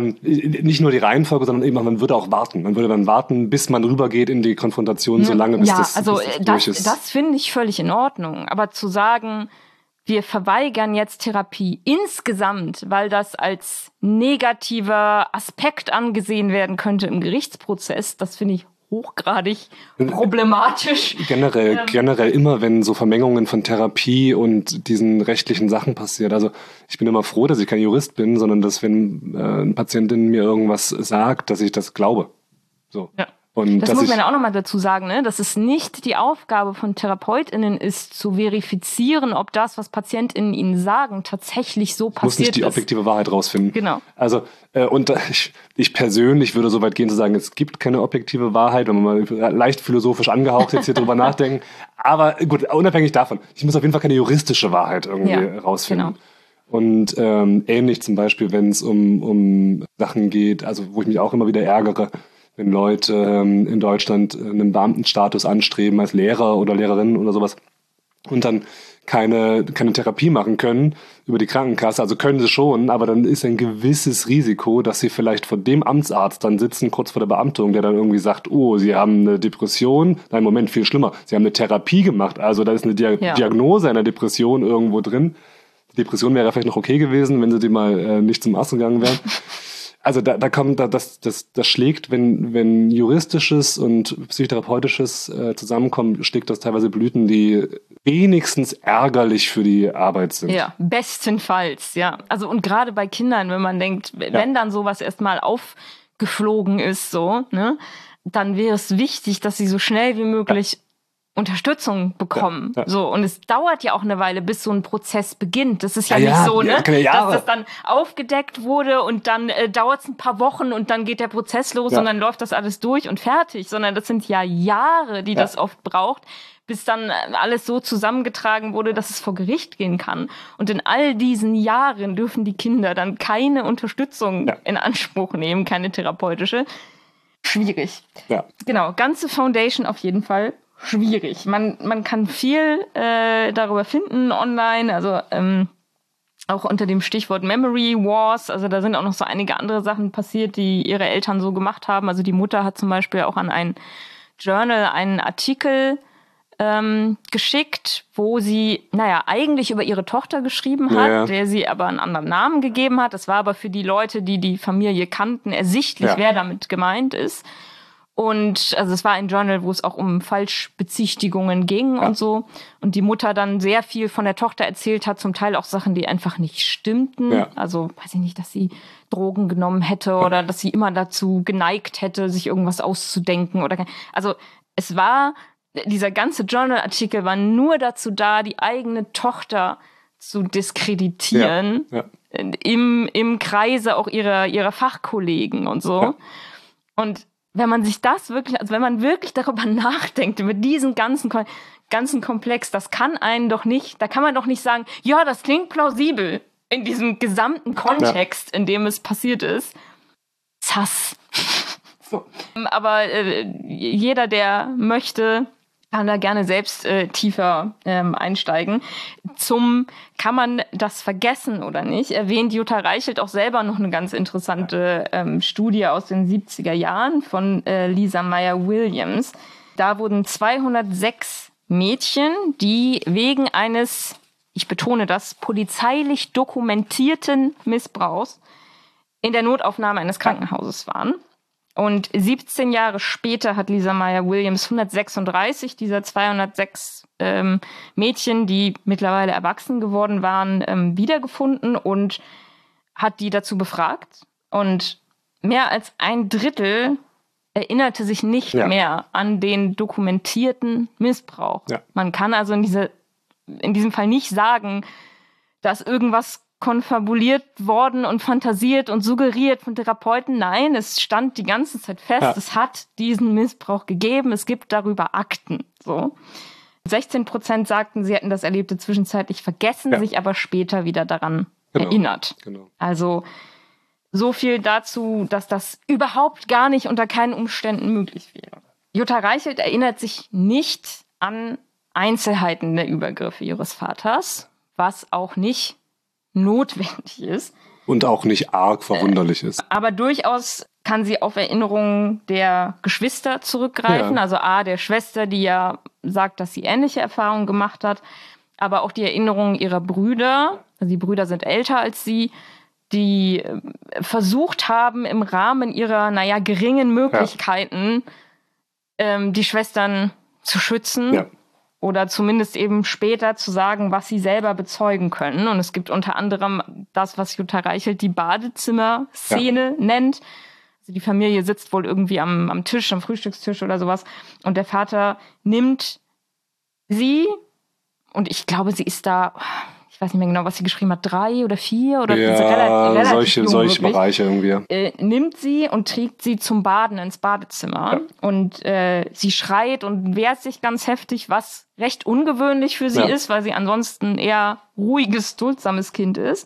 nicht nur die Reihenfolge, sondern eben, man würde auch warten. Man würde dann warten, bis man rübergeht in die Konfrontation, so lange, bis das durch ist. Das finde ich völlig in Ordnung. Aber zu sagen, wir verweigern jetzt Therapie insgesamt, weil das als negativer Aspekt angesehen werden könnte im Gerichtsprozess, das finde ich hochgradig problematisch. Generell immer, wenn so Vermengungen von Therapie und diesen rechtlichen Sachen passiert. Also ich bin immer froh, dass ich kein Jurist bin, sondern dass, wenn eine Patientin mir irgendwas sagt, dass ich das glaube. So. Ja. Und das muss man ja auch nochmal dazu sagen, ne? Dass es nicht die Aufgabe von TherapeutInnen ist, zu verifizieren, ob das, was PatientInnen ihnen sagen, tatsächlich so passiert ist. Muss nicht die objektive Wahrheit rausfinden. Genau. Also, und ich persönlich würde so weit gehen zu sagen, es gibt keine objektive Wahrheit, wenn man mal leicht philosophisch angehaucht jetzt hier drüber nachdenken. Aber gut, unabhängig davon, ich muss auf jeden Fall keine juristische Wahrheit irgendwie rausfinden. Genau. Und ähnlich zum Beispiel, wenn es um Sachen geht, also wo ich mich auch immer wieder ärgere, wenn Leute in Deutschland einen Beamtenstatus anstreben als Lehrer oder Lehrerin oder sowas und dann keine Therapie machen können über die Krankenkasse, also können sie schon, aber dann ist ein gewisses Risiko, dass sie vielleicht vor dem Amtsarzt dann sitzen, kurz vor der Beamtung, der dann irgendwie sagt, oh, sie haben eine Depression. Nein, Moment, viel schlimmer, sie haben eine Therapie gemacht, also da ist eine Diagnose einer Depression irgendwo drin. Die Depression wäre vielleicht noch okay gewesen, wenn sie die mal nicht zum Arzt gegangen wären. Also das schlägt, wenn juristisches und psychotherapeutisches zusammenkommen, schlägt das teilweise Blüten, die wenigstens ärgerlich für die Arbeit sind. Ja, bestenfalls, ja. Also und gerade bei Kindern, wenn man denkt, wenn dann sowas erstmal aufgeflogen ist, so, ne, dann wäre es wichtig, dass sie so schnell wie möglich Unterstützung bekommen. Ja. So, und es dauert ja auch eine Weile, bis so ein Prozess beginnt. Das ist ja nicht so, ne, dass das dann aufgedeckt wurde und dann dauert es ein paar Wochen und dann geht der Prozess los und dann läuft das alles durch und fertig, sondern das sind ja Jahre, die das oft braucht, bis dann alles so zusammengetragen wurde, dass es vor Gericht gehen kann. Und in all diesen Jahren dürfen die Kinder dann keine Unterstützung in Anspruch nehmen, keine therapeutische. Schwierig. Ja. Genau, ganze Foundation auf jeden Fall. Schwierig. Man kann viel darüber finden online, also auch unter dem Stichwort Memory Wars. Also da sind auch noch so einige andere Sachen passiert, die ihre Eltern so gemacht haben. Also die Mutter hat zum Beispiel auch an ein Journal einen Artikel geschickt, wo sie, eigentlich über ihre Tochter geschrieben hat, der sie aber einen anderen Namen gegeben hat. Das war aber für die Leute, die die Familie kannten, ersichtlich, wer damit gemeint ist. Und also es war ein Journal, wo es auch um Falschbezichtigungen ging und so. Und die Mutter dann sehr viel von der Tochter erzählt hat, zum Teil auch Sachen, die einfach nicht stimmten. Ja. Also weiß ich nicht, dass sie Drogen genommen hätte oder dass sie immer dazu geneigt hätte, sich irgendwas auszudenken. Also es war, dieser ganze Journal-Artikel war nur dazu da, die eigene Tochter zu diskreditieren. Ja. Im Kreise auch ihrer Fachkollegen und so. Ja. Und wenn man sich das wirklich, also wenn man wirklich darüber nachdenkt, über diesen ganzen Komplex, das kann einen doch nicht, da kann man doch nicht sagen, ja, das klingt plausibel in diesem gesamten Kontext, in dem es passiert ist. Zass. So. Aber jeder, der möchte, kann da gerne selbst tiefer einsteigen. Kann man das vergessen oder nicht, erwähnt Jutta Reichelt auch selber noch eine ganz interessante Studie aus den 70er Jahren von Lisa Meyer-Williams. Da wurden 206 Mädchen, die wegen eines, ich betone das, polizeilich dokumentierten Missbrauchs in der Notaufnahme eines Krankenhauses waren. Und 17 Jahre später hat Lisa Meyer-Williams 136 dieser 206 Mädchen, die mittlerweile erwachsen geworden waren, wiedergefunden und hat die dazu befragt. Und mehr als ein Drittel erinnerte sich nicht mehr an den dokumentierten Missbrauch. Ja. Man kann also in diesem Fall nicht sagen, dass irgendwas konfabuliert worden und fantasiert und suggeriert von Therapeuten. Nein, es stand die ganze Zeit fest, es hat diesen Missbrauch gegeben, es gibt darüber Akten. So. 16% sagten, sie hätten das Erlebte zwischenzeitlich vergessen, sich aber später wieder daran erinnert. Genau. Also so viel dazu, dass das überhaupt gar nicht unter keinen Umständen möglich wäre. Jutta Reichelt erinnert sich nicht an Einzelheiten der Übergriffe ihres Vaters, was auch nicht notwendig ist. Und auch nicht arg verwunderlich ist. Aber durchaus kann sie auf Erinnerungen der Geschwister zurückgreifen. Ja. Also der Schwester, die ja sagt, dass sie ähnliche Erfahrungen gemacht hat. Aber auch die Erinnerungen ihrer Brüder. Also die Brüder sind älter als sie, die versucht haben, im Rahmen ihrer, geringen Möglichkeiten die Schwestern zu schützen. Ja. Oder zumindest eben später zu sagen, was sie selber bezeugen können. Und es gibt unter anderem das, was Jutta Reichelt die Badezimmer-Szene nennt. Also die Familie sitzt wohl irgendwie am Tisch, am Frühstückstisch oder sowas. Und der Vater nimmt sie, und ich glaube, sie ist da, ich weiß nicht mehr genau, was sie geschrieben hat, 3 oder 4 oder relativ solche Bereiche irgendwie. Nimmt sie und trägt sie zum Baden ins Badezimmer. Ja. Und sie schreit und wehrt sich ganz heftig, was recht ungewöhnlich für sie ist, weil sie ansonsten eher ruhiges, duldsames Kind ist.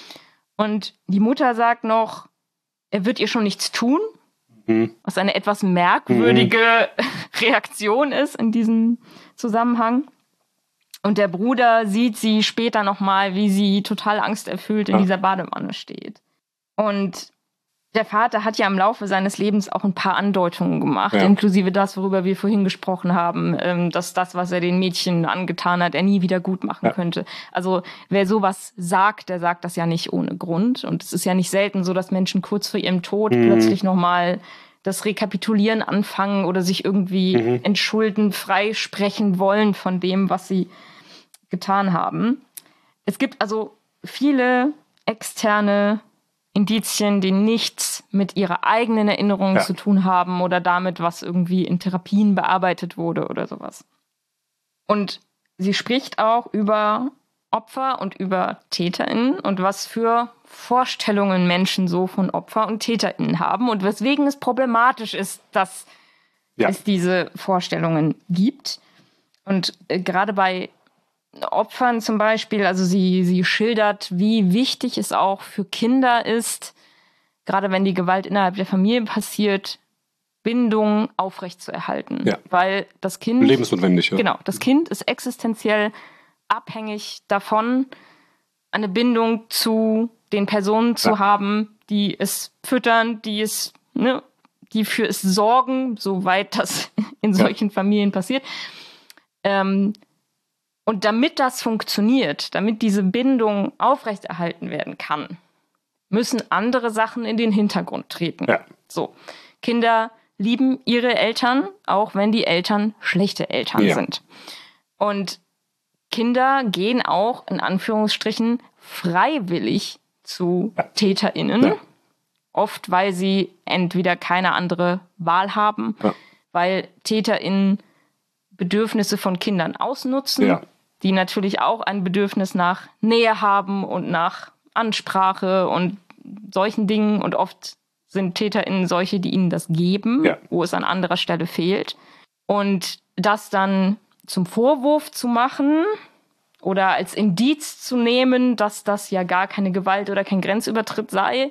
Und die Mutter sagt noch, er wird ihr schon nichts tun, was eine etwas merkwürdige Reaktion ist in diesem Zusammenhang. Und der Bruder sieht sie später nochmal, wie sie total angsterfüllt in dieser Badewanne steht. Und der Vater hat ja im Laufe seines Lebens auch ein paar Andeutungen gemacht, inklusive das, worüber wir vorhin gesprochen haben, dass das, was er den Mädchen angetan hat, er nie wieder gut machen könnte. Also wer sowas sagt, der sagt das ja nicht ohne Grund. Und es ist ja nicht selten so, dass Menschen kurz vor ihrem Tod plötzlich nochmal das Rekapitulieren anfangen oder sich irgendwie entschulden, freisprechen wollen von dem, was sie getan haben. Es gibt also viele externe Indizien, die nichts mit ihrer eigenen Erinnerung zu tun haben oder damit, was irgendwie in Therapien bearbeitet wurde oder sowas. Und sie spricht auch über Opfer und über TäterInnen und was für Vorstellungen Menschen so von Opfer und TäterInnen haben und weswegen es problematisch ist, dass es diese Vorstellungen gibt. Und gerade bei Opfern zum Beispiel, also sie schildert, wie wichtig es auch für Kinder ist, gerade wenn die Gewalt innerhalb der Familie passiert, Bindung aufrechtzuerhalten. Ja. Weil das Kind... Lebensnotwendig, ja. Genau, das Kind ist existenziell abhängig davon, eine Bindung zu den Personen zu haben, die es füttern, die für es sorgen, soweit das in solchen Familien passiert. Und damit das funktioniert, damit diese Bindung aufrechterhalten werden kann, müssen andere Sachen in den Hintergrund treten. Ja. So, Kinder lieben ihre Eltern, auch wenn die Eltern schlechte Eltern sind. Und Kinder gehen auch, in Anführungsstrichen, freiwillig zu TäterInnen. Ja. Oft, weil sie entweder keine andere Wahl haben, weil TäterInnen Bedürfnisse von Kindern ausnutzen, die natürlich auch ein Bedürfnis nach Nähe haben und nach Ansprache und solchen Dingen. Und oft sind TäterInnen solche, die ihnen das geben, wo es an anderer Stelle fehlt. Und das dann zum Vorwurf zu machen oder als Indiz zu nehmen, dass das ja gar keine Gewalt oder kein Grenzübertritt sei,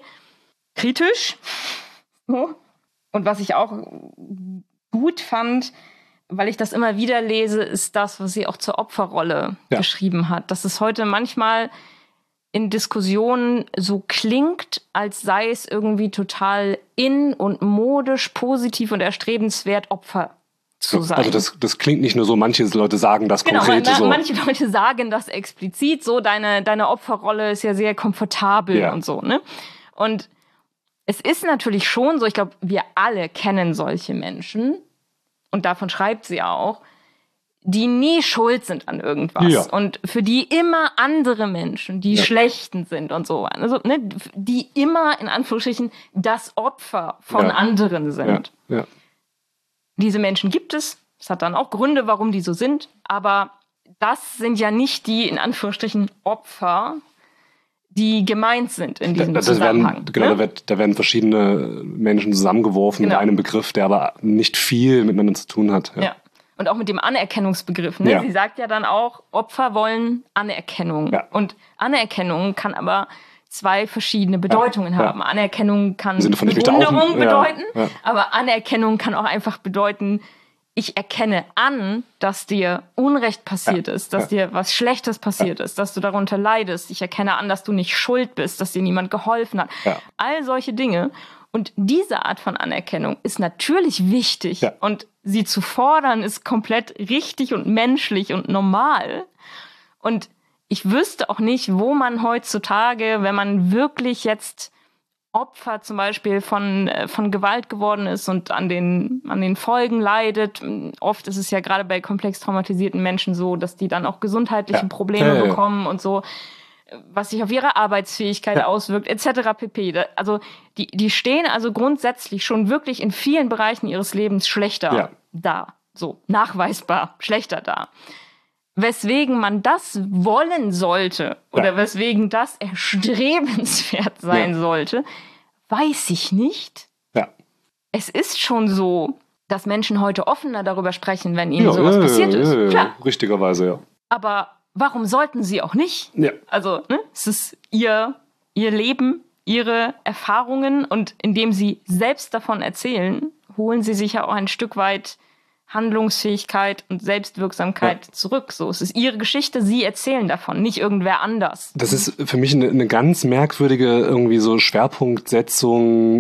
kritisch. Und was ich auch gut fand, weil ich das immer wieder lese, ist das, was sie auch zur Opferrolle geschrieben hat. Dass es heute manchmal in Diskussionen so klingt, als sei es irgendwie total in und modisch, positiv und erstrebenswert, Opfer zu sein. Also das klingt nicht nur so, manche Leute sagen das konkret so. Manche Leute sagen das explizit so, deine Opferrolle ist ja sehr komfortabel und so, ne? Und es ist natürlich schon so, ich glaube, wir alle kennen solche Menschen, und davon schreibt sie auch, die nie schuld sind an irgendwas. Ja. Und für die immer andere Menschen, die Schlechten sind und so. Also, ne, die immer, in Anführungsstrichen, das Opfer von anderen sind. Ja. Diese Menschen gibt es. Es hat dann auch Gründe, warum die so sind. Aber das sind ja nicht die, in Anführungsstrichen, Opfer, die gemeint sind in diesem Zusammenhang. Da werden verschiedene Menschen zusammengeworfen mit einem Begriff, der aber nicht viel miteinander zu tun hat. Ja. Und auch mit dem Anerkennungsbegriff. Ne? Ja. Sie sagt ja dann auch, Opfer wollen Anerkennung. Ja. Und Anerkennung kann aber zwei verschiedene Bedeutungen haben. Anerkennung kann Bewunderung bedeuten, aber Anerkennung kann auch einfach bedeuten, ich erkenne an, dass dir Unrecht passiert ist, dass dir was Schlechtes passiert ist, dass du darunter leidest. Ich erkenne an, dass du nicht schuld bist, dass dir niemand geholfen hat. Ja. All solche Dinge. Und diese Art von Anerkennung ist natürlich wichtig. Ja. Und sie zu fordern, ist komplett richtig und menschlich und normal. Und ich wüsste auch nicht, wo man heutzutage, wenn man wirklich jetzt Opfer zum Beispiel von Gewalt geworden ist und an den Folgen leidet. Oft ist es ja gerade bei komplex traumatisierten Menschen so, dass die dann auch gesundheitliche Probleme bekommen und so, was sich auf ihre Arbeitsfähigkeit auswirkt, etc. pp. Also die stehen also grundsätzlich schon wirklich in vielen Bereichen ihres Lebens schlechter da. So, nachweisbar schlechter da. Weswegen man das wollen sollte oder weswegen das erstrebenswert sein sollte, weiß ich nicht. Ja. Es ist schon so, dass Menschen heute offener darüber sprechen, wenn ihnen sowas passiert ist. Klar. Richtigerweise, ja. Aber warum sollten sie auch nicht? Ja. Also, ne, es ist ihr Leben, ihre Erfahrungen, und indem sie selbst davon erzählen, holen sie sich ja auch ein Stück weit Handlungsfähigkeit und Selbstwirksamkeit zurück. So, es ist ihre Geschichte, sie erzählen davon, nicht irgendwer anders. Das ist für mich eine ganz merkwürdige irgendwie so Schwerpunktsetzung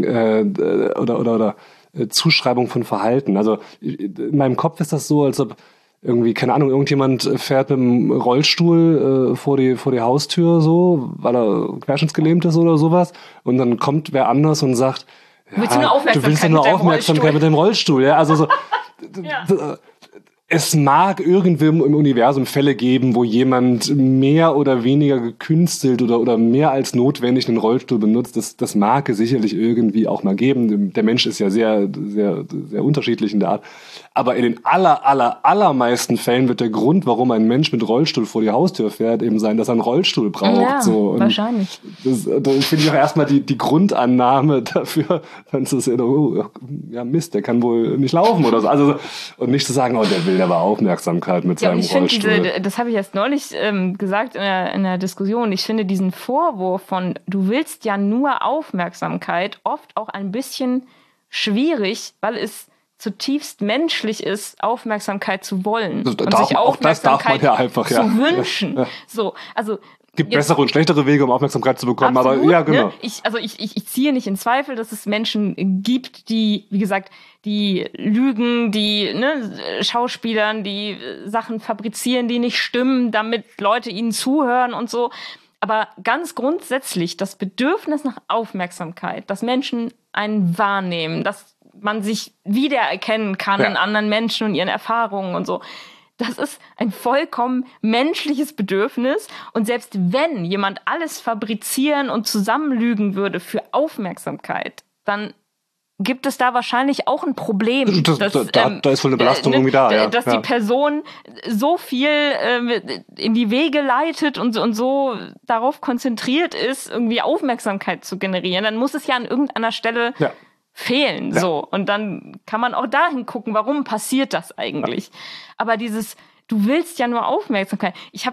oder Zuschreibung von Verhalten. Also in meinem Kopf ist das so, als ob irgendwie, keine Ahnung, irgendjemand fährt mit dem Rollstuhl vor die Haustür so, weil er querschnittsgelähmt ist oder sowas, und dann kommt wer anders und sagt, du willst ja nur Aufmerksamkeit mit dem Rollstuhl. Ja, also so. Es mag irgendwie im Universum Fälle geben, wo jemand mehr oder weniger gekünstelt oder mehr als notwendig einen Rollstuhl benutzt. Das mag es sicherlich irgendwie auch mal geben. Der Mensch ist ja sehr, sehr, sehr unterschiedlich in der Art. Aber in den allermeisten Fällen wird der Grund, warum ein Mensch mit Rollstuhl vor die Haustür fährt, eben sein, dass er einen Rollstuhl braucht. Ja, so. Und wahrscheinlich. Das finde ich auch erstmal die Grundannahme dafür, wenn es ist, ja Mist, der kann wohl nicht laufen oder so. Also, und nicht zu sagen, der will aber Aufmerksamkeit mit seinem Rollstuhl. Das habe ich erst neulich gesagt in der Diskussion. Ich finde diesen Vorwurf von, du willst ja nur Aufmerksamkeit, oft auch ein bisschen schwierig, weil es zutiefst menschlich ist, Aufmerksamkeit zu wollen und sich Aufmerksamkeit zu wünschen. Ja. So, also gibt bessere und schlechtere Wege, um Aufmerksamkeit zu bekommen, absolut, aber ja, genau. Ne? Ich ziehe nicht in Zweifel, dass es Menschen gibt, die, wie gesagt, die lügen, die Schauspielern, die Sachen fabrizieren, die nicht stimmen, damit Leute ihnen zuhören und so. Aber ganz grundsätzlich das Bedürfnis nach Aufmerksamkeit, dass Menschen einen wahrnehmen, dass man sich wiedererkennen kann in anderen Menschen und ihren Erfahrungen und so. Das ist ein vollkommen menschliches Bedürfnis. Und selbst wenn jemand alles fabrizieren und zusammenlügen würde für Aufmerksamkeit, dann gibt es da wahrscheinlich auch ein Problem. Da ist wohl eine Belastung irgendwie da. Dass die Person so viel in die Wege leitet und so darauf konzentriert ist, irgendwie Aufmerksamkeit zu generieren. Dann muss es ja an irgendeiner Stelle fehlen, so. Und dann kann man auch dahin gucken, warum passiert das eigentlich? Aber du willst ja nur Aufmerksamkeit. Ich habe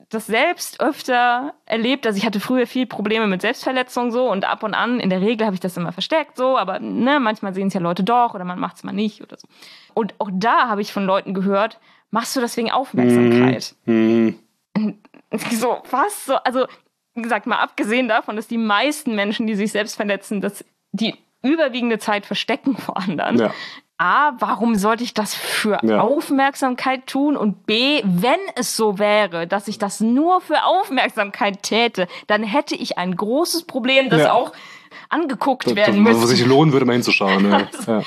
das selbst öfter erlebt. Also ich hatte früher viel Probleme mit Selbstverletzung so und ab und an, in der Regel habe ich das immer versteckt so, aber manchmal sehen es ja Leute doch oder man macht es mal nicht oder so. Und auch da habe ich von Leuten gehört, machst du das wegen Aufmerksamkeit? So, was? So, also, wie gesagt, mal abgesehen davon, dass die meisten Menschen, die sich selbst verletzen, dass die überwiegende Zeit verstecken vor anderen. Ja. A, warum sollte ich das für Aufmerksamkeit tun? Und B, wenn es so wäre, dass ich das nur für Aufmerksamkeit täte, dann hätte ich ein großes Problem, das auch angeguckt werden müsste. Wo sich lohnen würde, mal hinzuschauen. Also,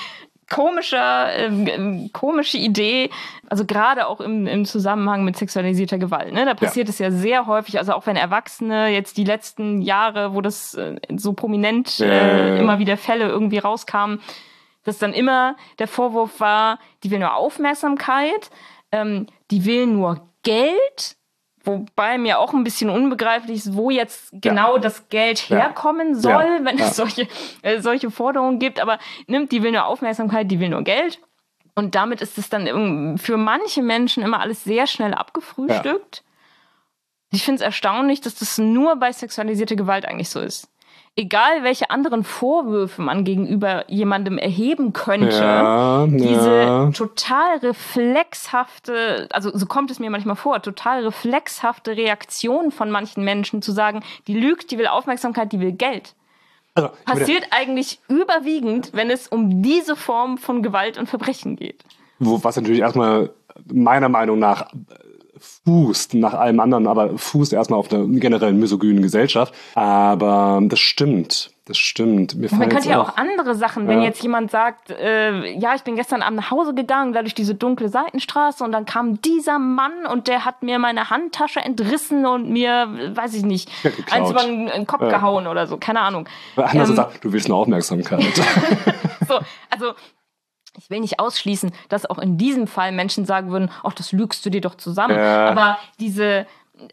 komische Idee, also gerade auch im Zusammenhang mit sexualisierter Gewalt. Ne? Da passiert es ja sehr häufig, also auch wenn Erwachsene jetzt die letzten Jahre, wo das so prominent immer wieder Fälle irgendwie rauskamen, dass dann immer der Vorwurf war, die will nur Aufmerksamkeit, die will nur Geld, wobei mir auch ein bisschen unbegreiflich ist, wo jetzt genau das Geld herkommen soll, wenn es solche Forderungen gibt. Aber die will nur Aufmerksamkeit, die will nur Geld. Und damit ist es dann für manche Menschen immer alles sehr schnell abgefrühstückt. Ich finde es erstaunlich, dass das nur bei sexualisierter Gewalt eigentlich so ist. Egal, welche anderen Vorwürfe man gegenüber jemandem erheben könnte, diese total reflexhafte, also so kommt es mir manchmal vor, total reflexhafte Reaktion von manchen Menschen zu sagen, die lügt, die will Aufmerksamkeit, die will Geld. Also, passiert eigentlich überwiegend, wenn es um diese Form von Gewalt und Verbrechen geht. Was natürlich erstmal meiner Meinung nach fußt nach allem anderen, aber fußt erstmal auf einer generellen misogynen Gesellschaft. Aber das stimmt. Man könnte ja auch andere Sachen, wenn jetzt jemand sagt, ich bin gestern Abend nach Hause gegangen, da durch diese dunkle Seitenstraße und dann kam dieser Mann und der hat mir meine Handtasche entrissen und mir, weiß ich nicht, eins über den Kopf gehauen oder so, keine Ahnung. Anders sagt, du willst eine Aufmerksamkeit. So, also ich will nicht ausschließen, dass auch in diesem Fall Menschen sagen würden, ach, das lügst du dir doch zusammen. Aber diese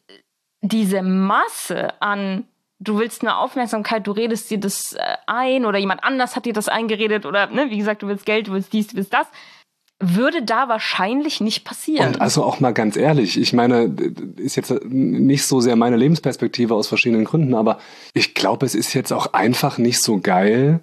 Masse an, du willst eine Aufmerksamkeit, du redest dir das ein oder jemand anders hat dir das eingeredet oder, wie gesagt, du willst Geld, du willst dies, du willst das, würde da wahrscheinlich nicht passieren. Und also auch mal ganz ehrlich, ich meine, ist jetzt nicht so sehr meine Lebensperspektive aus verschiedenen Gründen, aber ich glaube, es ist jetzt auch einfach nicht so geil,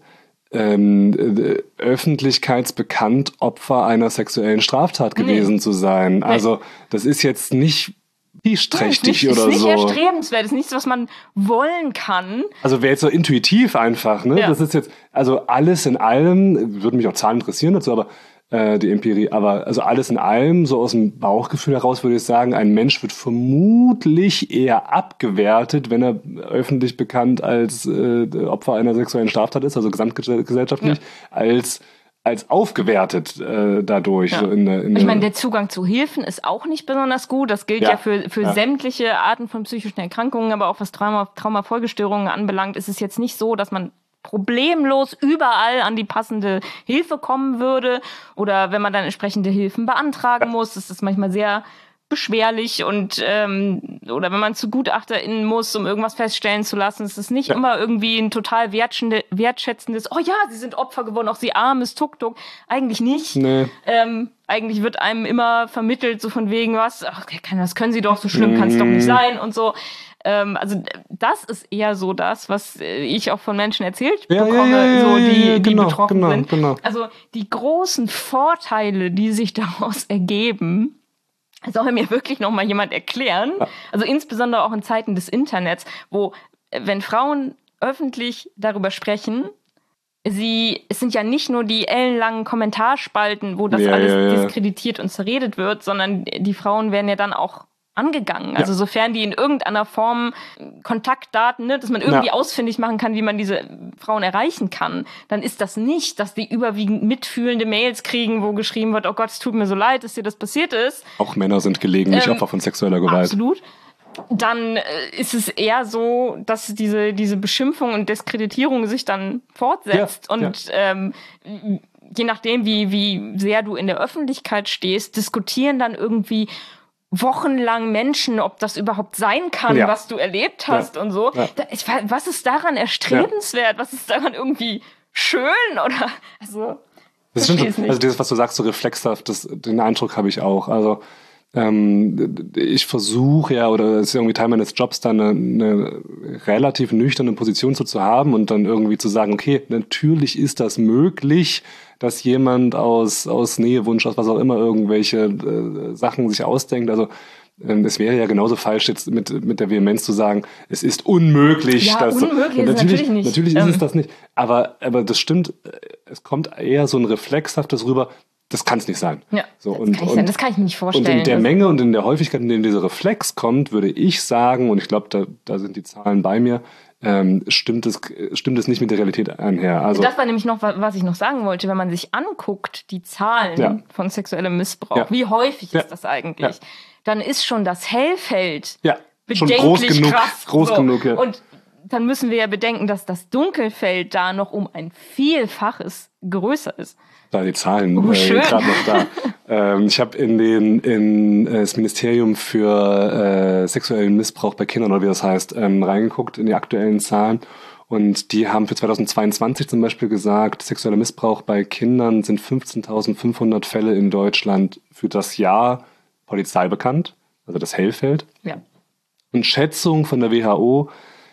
öffentlichkeitsbekannt Opfer einer sexuellen Straftat gewesen zu sein. Also das ist jetzt nicht prestigeträchtig oder so. Das ist nicht erstrebenswert, das ist nichts, was man wollen kann. Also wäre jetzt so intuitiv einfach, ne? Ja. Das ist jetzt, also alles in allem, würde mich auch Zahlen interessieren dazu, aber die Empirie, aber also alles in allem, so aus dem Bauchgefühl heraus würde ich sagen, ein Mensch wird vermutlich eher abgewertet, wenn er öffentlich bekannt als Opfer einer sexuellen Straftat ist, also gesamtgesellschaftlich, als aufgewertet dadurch. Ja. So ich meine, der Zugang zu Hilfen ist auch nicht besonders gut. Das gilt ja für sämtliche Arten von psychischen Erkrankungen, aber auch was Traumafolgestörungen anbelangt, ist es jetzt nicht so, dass man problemlos überall an die passende Hilfe kommen würde. Oder wenn man dann entsprechende Hilfen beantragen muss, ist das manchmal sehr beschwerlich und oder wenn man zu GutachterInnen muss, um irgendwas feststellen zu lassen, ist es nicht immer irgendwie ein total wertschätzendes, oh ja, sie sind Opfer geworden, auch sie armes Tuk-Tuk. Eigentlich nicht. Nee. Eigentlich wird einem immer vermittelt, so von wegen was, ach, das können sie doch, so schlimm kann es doch nicht sein und so. Also das ist eher so das, was ich auch von Menschen erzählt bekomme, die betroffen sind. Genau. Also die großen Vorteile, die sich daraus ergeben, soll mir wirklich noch mal jemand erklären. Also insbesondere auch in Zeiten des Internets, wo, wenn Frauen öffentlich darüber sprechen, es sind ja nicht nur die ellenlangen Kommentarspalten, wo das alles diskreditiert und zerredet wird, sondern die Frauen werden ja dann auch angegangen. Also sofern die in irgendeiner Form Kontaktdaten, dass man irgendwie ausfindig machen kann, wie man diese Frauen erreichen kann, dann ist das nicht, dass die überwiegend mitfühlende Mails kriegen, wo geschrieben wird, oh Gott, es tut mir so leid, dass dir das passiert ist. Auch Männer sind gelegentlich Opfer von sexueller Gewalt. Absolut. Dann ist es eher so, dass diese Beschimpfung und Diskreditierung sich dann fortsetzt und je nachdem, wie sehr du in der Öffentlichkeit stehst, diskutieren dann irgendwie wochenlang Menschen, ob das überhaupt sein kann, was du erlebt hast und so. Ja. Was ist daran erstrebenswert? Was ist daran irgendwie schön? Oder das stimmt schon. Also das, was du sagst, so reflexhaft, den Eindruck habe ich auch. Also Ich versuche ja, oder es ist irgendwie Teil meines Jobs, dann eine relativ nüchterne Position zu haben und dann irgendwie zu sagen, okay, natürlich ist das möglich, dass jemand aus Nähewunsch, aus was auch immer, irgendwelche Sachen sich ausdenkt. Also es wäre ja genauso falsch, jetzt mit der Vehemenz zu sagen, es ist unmöglich. Ja, dass unmöglich ist natürlich nicht. Natürlich ist es das nicht. Aber das stimmt, es kommt eher so ein Reflexhaftes rüber, das kann es nicht sein. Ja, so, das kann ich mir nicht vorstellen. Und in der Menge und in der Häufigkeit, in der dieser Reflex kommt, würde ich sagen, und ich glaube, da sind die Zahlen bei mir, stimmt es nicht mit der Realität einher. Also, das war nämlich noch, was ich noch sagen wollte, wenn man sich anguckt, die Zahlen von sexuellem Missbrauch, wie häufig ist das eigentlich, dann ist schon das Hellfeld bedenklich groß genug. Ja. Und dann müssen wir ja bedenken, dass das Dunkelfeld da noch um ein Vielfaches größer ist. Da die Zahlen gerade noch da. Ich habe in das Ministerium für sexuellen Missbrauch bei Kindern, oder wie das heißt, reingeguckt in die aktuellen Zahlen. Und die haben für 2022 zum Beispiel gesagt, sexueller Missbrauch bei Kindern sind 15.500 Fälle in Deutschland für das Jahr Polizei bekannt, also das Hellfeld. Ja. Und Schätzung von der WHO,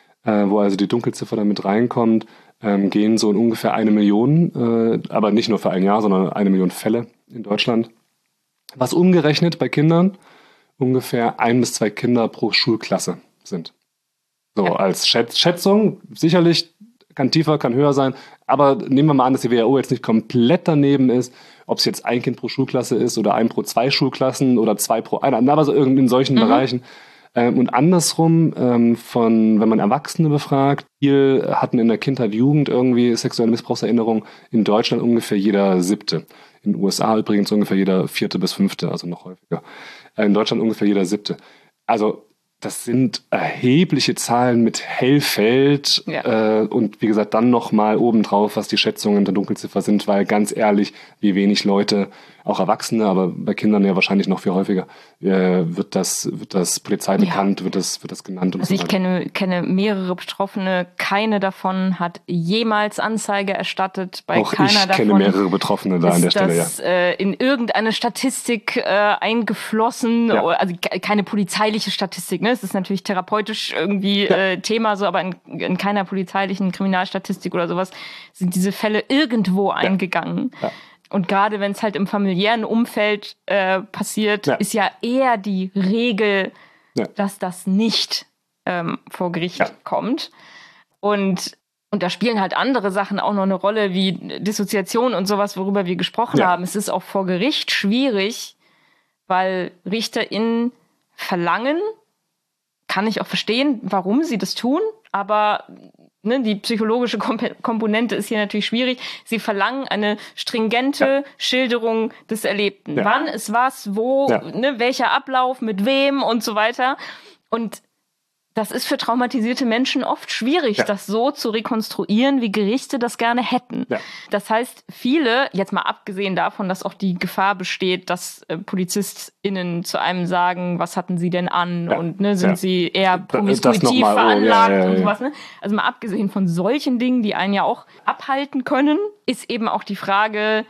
wo also die Dunkelziffer damit reinkommt, gehen so in ungefähr 1 Million, aber nicht nur für ein Jahr, sondern 1 Million Fälle in Deutschland. Was umgerechnet bei Kindern ungefähr 1 bis 2 Kinder pro Schulklasse sind. So als Schätzung, sicherlich kann tiefer, kann höher sein, aber nehmen wir mal an, dass die WHO jetzt nicht komplett daneben ist, ob es jetzt ein Kind pro Schulklasse ist oder 1 pro 2 Schulklassen oder 2 pro 1, aber so in solchen Bereichen. Und andersrum, wenn man Erwachsene befragt, viel hatten in der Kindheit, Jugend irgendwie sexuelle Missbrauchserinnerungen, in Deutschland ungefähr jeder 7. In den USA übrigens ungefähr jeder 4. bis 5., also noch häufiger. In Deutschland ungefähr jeder 7. Also das sind erhebliche Zahlen mit Hellfeld und wie gesagt dann nochmal obendrauf, was die Schätzungen der Dunkelziffer sind, weil ganz ehrlich, wie wenig Leute, auch Erwachsene, aber bei Kindern ja wahrscheinlich noch viel häufiger, wird das Polizei bekannt, wird das genannt und also so weiter. Ich kenne mehrere Betroffene, keine davon hat jemals Anzeige erstattet. Bei auch keiner ich davon kenne mehrere Betroffene da an der Stelle, das, in irgendeine Statistik eingeflossen, also keine polizeiliche Statistik, ne? Es ist natürlich therapeutisch irgendwie Thema, so, aber in keiner polizeilichen Kriminalstatistik oder sowas sind diese Fälle irgendwo eingegangen. Ja. Und gerade wenn es halt im familiären Umfeld passiert, ist ja eher die Regel, dass das nicht vor Gericht kommt. Und da spielen halt andere Sachen auch noch eine Rolle, wie Dissoziation und sowas, worüber wir gesprochen haben. Es ist auch vor Gericht schwierig, weil RichterInnen verlangen, kann ich auch verstehen, warum sie das tun, aber die psychologische Komponente ist hier natürlich schwierig. Sie verlangen eine stringente Schilderung des Erlebten. Ja. Wann ist was, wo, welcher Ablauf, mit wem und so weiter. Und das ist für traumatisierte Menschen oft schwierig, das so zu rekonstruieren, wie Gerichte das gerne hätten. Ja. Das heißt, viele, jetzt mal abgesehen davon, dass auch die Gefahr besteht, dass PolizistInnen zu einem sagen, was hatten sie denn an und sind sie eher promiskuitiv veranlagt und sowas. Ne? Also mal abgesehen von solchen Dingen, die einen ja auch abhalten können, ist eben auch die Frage,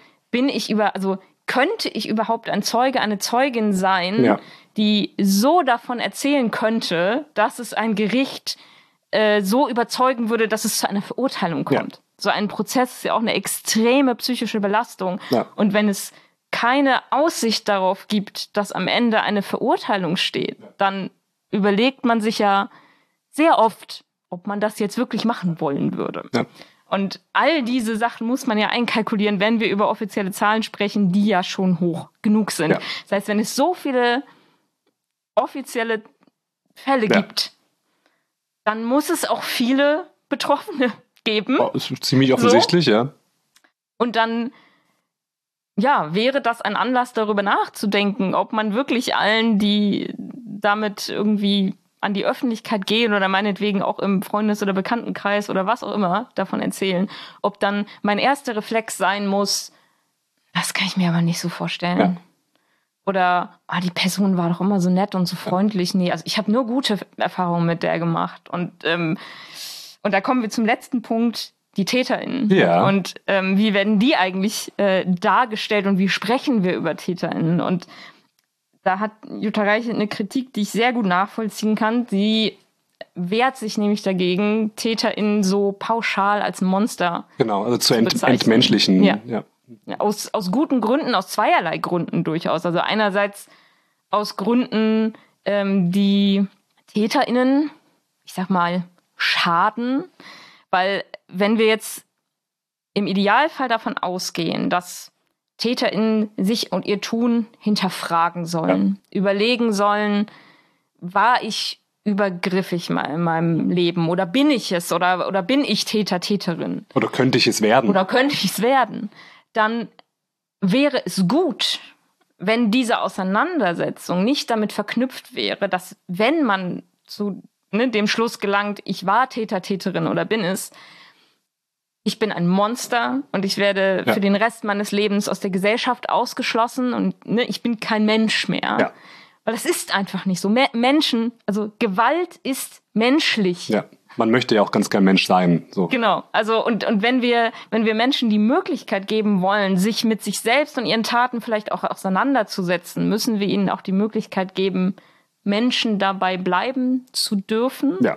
könnte ich überhaupt ein Zeuge, eine Zeugin sein, die so davon erzählen könnte, dass es ein Gericht so überzeugen würde, dass es zu einer Verurteilung kommt. Ja. So ein Prozess ist ja auch eine extreme psychische Belastung. Ja. Und wenn es keine Aussicht darauf gibt, dass am Ende eine Verurteilung steht, dann überlegt man sich ja sehr oft, ob man das jetzt wirklich machen wollen würde. Ja. Und all diese Sachen muss man ja einkalkulieren, wenn wir über offizielle Zahlen sprechen, die ja schon hoch genug sind. Ja. Das heißt, wenn es so viele offizielle Fälle gibt, dann muss es auch viele Betroffene geben. Oh, ist ziemlich offensichtlich, ja. Und dann, wäre das ein Anlass, darüber nachzudenken, ob man wirklich allen, die damit irgendwie an die Öffentlichkeit gehen oder meinetwegen auch im Freundes- oder Bekanntenkreis oder was auch immer davon erzählen, ob dann mein erster Reflex sein muss, das kann ich mir aber nicht so vorstellen. Ja. Oder, die Person war doch immer so nett und so freundlich. Nee, also ich habe nur gute Erfahrungen mit der gemacht. Und da kommen wir zum letzten Punkt, die TäterInnen. Ja. Und wie werden die eigentlich dargestellt und wie sprechen wir über TäterInnen? Und da hat Jutta Reichelt eine Kritik, die ich sehr gut nachvollziehen kann. Sie wehrt sich nämlich dagegen, TäterInnen so pauschal als Monster genau, also zu entmenschlichen. Ja. Aus guten Gründen, aus zweierlei Gründen durchaus. Also einerseits aus Gründen, die TäterInnen, ich sag mal, schaden. Weil wenn wir jetzt im Idealfall davon ausgehen, dass TäterInnen sich und ihr Tun hinterfragen sollen, überlegen sollen, war ich übergriffig mal in meinem Leben oder bin ich es oder bin ich Täter, Täterin? Oder könnte ich es werden? Dann wäre es gut, wenn diese Auseinandersetzung nicht damit verknüpft wäre, dass wenn man zu dem Schluss gelangt, ich war Täter, Täterin oder bin es, ich bin ein Monster und ich werde für den Rest meines Lebens aus der Gesellschaft ausgeschlossen und ich bin kein Mensch mehr. Ja. Weil das ist einfach nicht so. Menschen, also Gewalt ist menschlich. Ja, man möchte ja auch ganz gern Mensch sein. So. Genau, also und wenn wir Menschen die Möglichkeit geben wollen, sich mit sich selbst und ihren Taten vielleicht auch auseinanderzusetzen, müssen wir ihnen auch die Möglichkeit geben, Menschen dabei bleiben zu dürfen. Ja.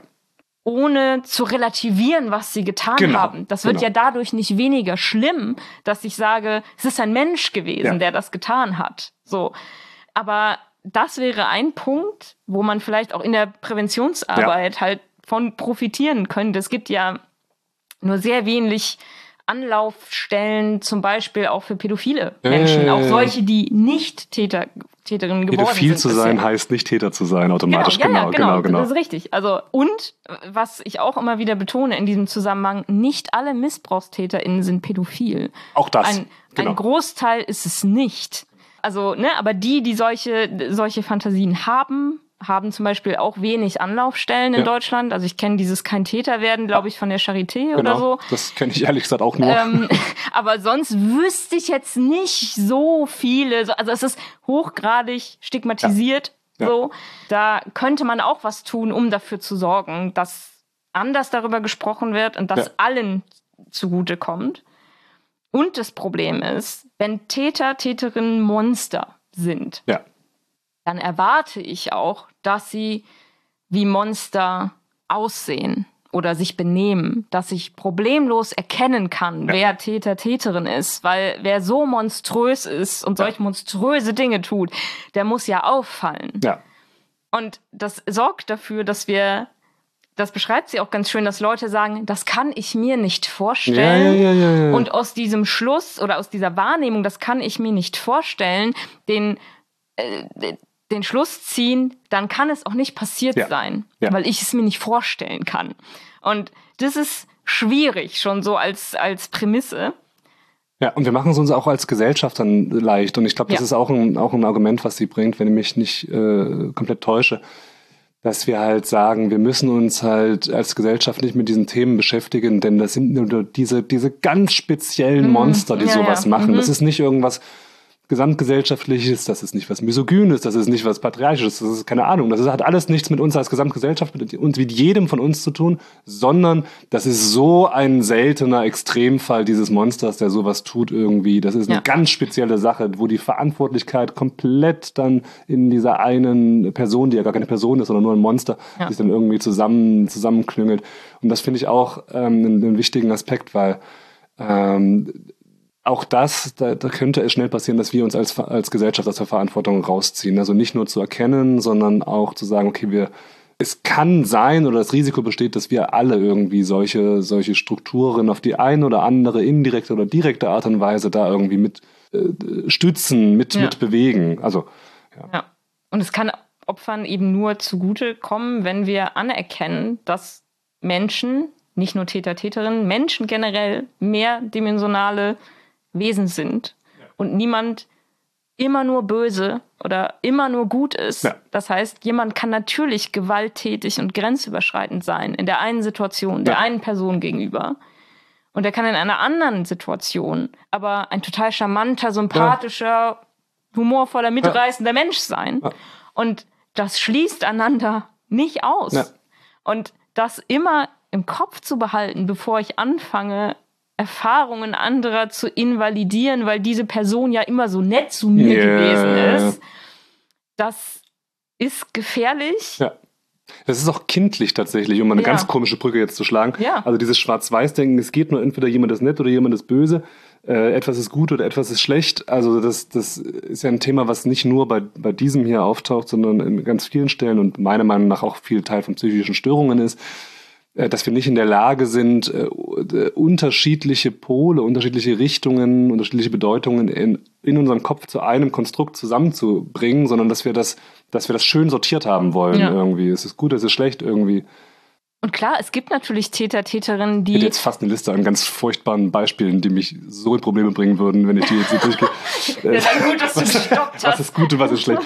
Ohne zu relativieren, was sie getan haben. Das wird ja dadurch nicht weniger schlimm, dass ich sage, es ist ein Mensch gewesen, der das getan hat. So. Aber das wäre ein Punkt, wo man vielleicht auch in der Präventionsarbeit halt von profitieren könnte. Es gibt ja nur sehr wenig Anlaufstellen, zum Beispiel auch für pädophile Menschen. Auch solche, die nicht Täterinnen geworden sind. Pädophil zu sein heißt nicht Täter zu sein, automatisch. Genau. Das ist richtig. Also, und was ich auch immer wieder betone in diesem Zusammenhang, nicht alle MissbrauchstäterInnen sind pädophil. Auch das. Ein Großteil ist es nicht. Also, aber die solche Fantasien haben zum Beispiel auch wenig Anlaufstellen in Deutschland. Also ich kenne dieses Kein Täter werden, glaube ich, von der Charité oder so. Das kenne ich ehrlich gesagt auch nur. Aber sonst wüsste ich jetzt nicht so viele. Also es ist hochgradig stigmatisiert. Ja. So. Da könnte man auch was tun, um dafür zu sorgen, dass anders darüber gesprochen wird und dass allen zugutekommt. Und das Problem ist, wenn Täter, Täterinnen Monster sind, dann erwarte ich auch, dass sie wie Monster aussehen oder sich benehmen, dass ich problemlos erkennen kann, wer Täter, Täterin ist, weil wer so monströs ist und solch monströse Dinge tut, der muss ja auffallen. Ja. Und das sorgt dafür, dass das beschreibt sie auch ganz schön, dass Leute sagen, das kann ich mir nicht vorstellen. Ja. Und aus diesem Schluss oder aus dieser Wahrnehmung, das kann ich mir nicht vorstellen, den Schluss ziehen, dann kann es auch nicht passiert sein, weil ich es mir nicht vorstellen kann. Und das ist schwierig, schon so als Prämisse. Ja, und wir machen es uns auch als Gesellschaft dann leicht. Und ich glaube, das ist auch ein Argument, was sie bringt, wenn ich mich nicht komplett täusche, dass wir halt sagen, wir müssen uns halt als Gesellschaft nicht mit diesen Themen beschäftigen, denn das sind nur diese ganz speziellen Monster, die sowas machen. Das ist nicht irgendwas Gesamtgesellschaftliches, das ist nicht was Misogynes, das ist nicht was Patriarchisches, das ist keine Ahnung. Das hat alles nichts mit uns als Gesamtgesellschaft und mit jedem von uns zu tun, sondern das ist so ein seltener Extremfall dieses Monsters, der sowas tut irgendwie. Das ist eine ganz spezielle Sache, wo die Verantwortlichkeit komplett dann in dieser einen Person, die ja gar keine Person ist, sondern nur ein Monster, sich dann irgendwie zusammenklüngelt. Und das finde ich auch einen wichtigen Aspekt, weil auch da könnte es schnell passieren, dass wir uns als Gesellschaft aus der Verantwortung rausziehen. Also nicht nur zu erkennen, sondern auch zu sagen, okay, es kann sein oder das Risiko besteht, dass wir alle irgendwie solche Strukturen auf die eine oder andere indirekte oder direkte Art und Weise da irgendwie mit stützen, mit bewegen. Also, ja. Und es kann Opfern eben nur zugute kommen, wenn wir anerkennen, dass Menschen, nicht nur Täter, Täterinnen, Menschen generell mehrdimensionale Wesen sind und niemand immer nur böse oder immer nur gut ist. Ja. Das heißt, jemand kann natürlich gewalttätig und grenzüberschreitend sein in der einen Situation, der einen Person gegenüber. Und er kann in einer anderen Situation aber ein total charmanter, sympathischer, humorvoller, mitreißender Mensch sein. Ja. Und das schließt einander nicht aus. Ja. Und das immer im Kopf zu behalten, bevor ich anfange, Erfahrungen anderer zu invalidieren, weil diese Person ja immer so nett zu mir gewesen ist. das ist gefährlich. Ja. Das ist auch kindlich tatsächlich, um mal eine ganz komische Brücke jetzt zu schlagen. Ja. Also dieses Schwarz-Weiß-Denken, es geht nur entweder jemand ist nett oder jemand ist böse, etwas ist gut oder etwas ist schlecht. Also das ist ja ein Thema, was nicht nur bei diesem hier auftaucht, sondern in ganz vielen Stellen und meiner Meinung nach auch viel Teil von psychischen Störungen ist, dass wir nicht in der Lage sind, unterschiedliche Pole, unterschiedliche Richtungen, unterschiedliche Bedeutungen in unserem Kopf zu einem Konstrukt zusammenzubringen, sondern dass wir das schön sortiert haben wollen irgendwie. Es ist gut, es ist schlecht irgendwie. Und klar, es gibt natürlich Täter, Täterinnen, die... Ich hätte jetzt fast eine Liste an ganz furchtbaren Beispielen, die mich so in Probleme bringen würden, wenn ich die jetzt hier durchgehe. Ja, dann gut, dass du gestoppt hast. Was ist gut und was ist schlecht?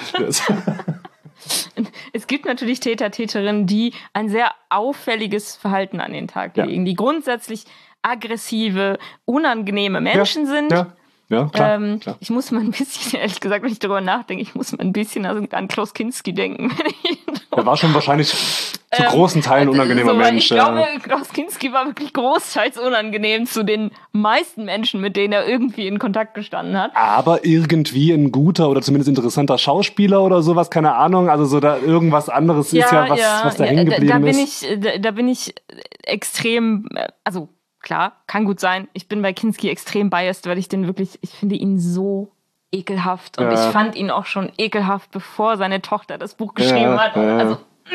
Es gibt natürlich Täter, Täterinnen, die ein sehr auffälliges Verhalten an den Tag legen, die grundsätzlich aggressive, unangenehme Menschen sind. Ja, klar, klar. Ich muss mal ein bisschen, ehrlich gesagt, wenn ich darüber nachdenke, ich muss mal ein bisschen an Klaus Kinski denken. Er war schon wahrscheinlich zu großen Teilen unangenehmer Mensch. Ich glaube, Klaus Kinski war wirklich großteils unangenehm zu den meisten Menschen, mit denen er irgendwie in Kontakt gestanden hat. Aber irgendwie ein guter oder zumindest interessanter Schauspieler oder sowas, keine Ahnung. Also so da irgendwas anderes ist was da hängen geblieben ist. Da bin ich extrem, also klar, kann gut sein. Ich bin bei Kinski extrem biased, weil ich finde ihn so ekelhaft. Und ich fand ihn auch schon ekelhaft, bevor seine Tochter das Buch geschrieben hat. Also,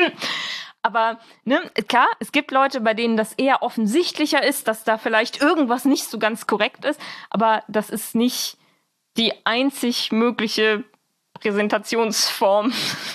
aber klar, es gibt Leute, bei denen das eher offensichtlicher ist, dass da vielleicht irgendwas nicht so ganz korrekt ist. Aber das ist nicht die einzig mögliche Präsentationsform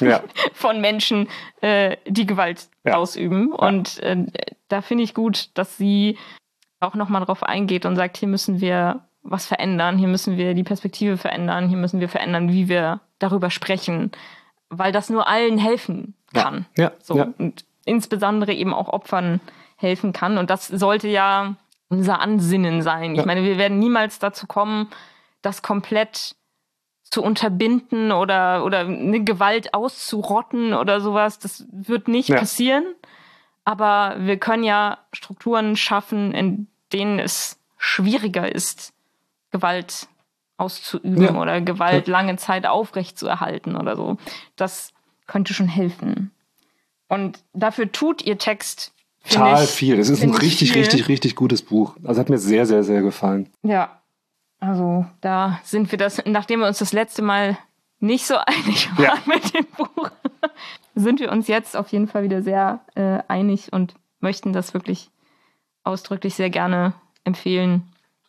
von Menschen, die Gewalt ausüben. Und da finde ich gut, dass sie auch nochmal drauf eingeht und sagt, hier müssen wir was verändern, hier müssen wir die Perspektive verändern, hier müssen wir verändern, wie wir darüber sprechen, weil das nur allen helfen kann. Und insbesondere eben auch Opfern helfen kann. Und das sollte ja unser Ansinnen sein. Ich meine, wir werden niemals dazu kommen, das komplett zu unterbinden oder eine Gewalt auszurotten oder sowas. Das wird nicht passieren. Aber wir können ja Strukturen schaffen, in denen es schwieriger ist, Gewalt auszuüben oder Gewalt lange Zeit aufrechtzuerhalten oder so. Das könnte schon helfen. Und dafür tut ihr Text total viel. Das ist ein richtig gutes Buch. Also hat mir sehr, sehr, sehr gefallen. Ja, also da sind wir nachdem wir uns das letzte Mal nicht so einig waren mit dem Buch, sind wir uns jetzt auf jeden Fall wieder sehr einig und möchten das wirklich ausdrücklich sehr gerne empfehlen.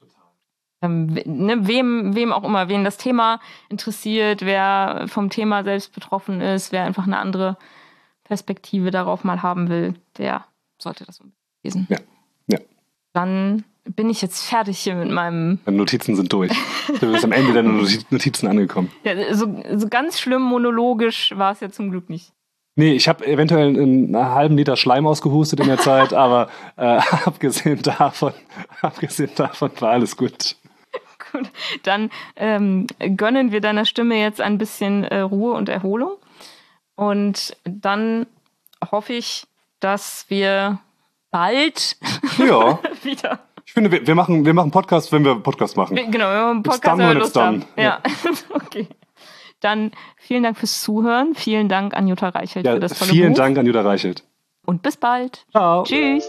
Wem auch immer, wen das Thema interessiert, wer vom Thema selbst betroffen ist, wer einfach eine andere Perspektive darauf mal haben will, der sollte das lesen. Ja. Dann bin ich jetzt fertig hier mit meinem... Meine Notizen sind durch. Du bist am Ende deiner Notizen angekommen. Ja, so ganz schlimm monologisch war es ja zum Glück nicht. Nee, ich habe eventuell einen halben Liter Schleim ausgehustet in der Zeit, aber abgesehen davon war alles gut. Gut, dann gönnen wir deiner Stimme jetzt ein bisschen Ruhe und Erholung. Und dann hoffe ich, dass wir bald wieder... Ich finde, wir machen Podcast, wenn wir Podcast machen. Genau, wir machen Podcast, wenn wir Lust haben. Ja, okay. Dann vielen Dank fürs Zuhören. Vielen Dank an Jutta Reichelt für das tolle Buch. Vielen Dank an Jutta Reichelt. Und bis bald. Ciao. Tschüss.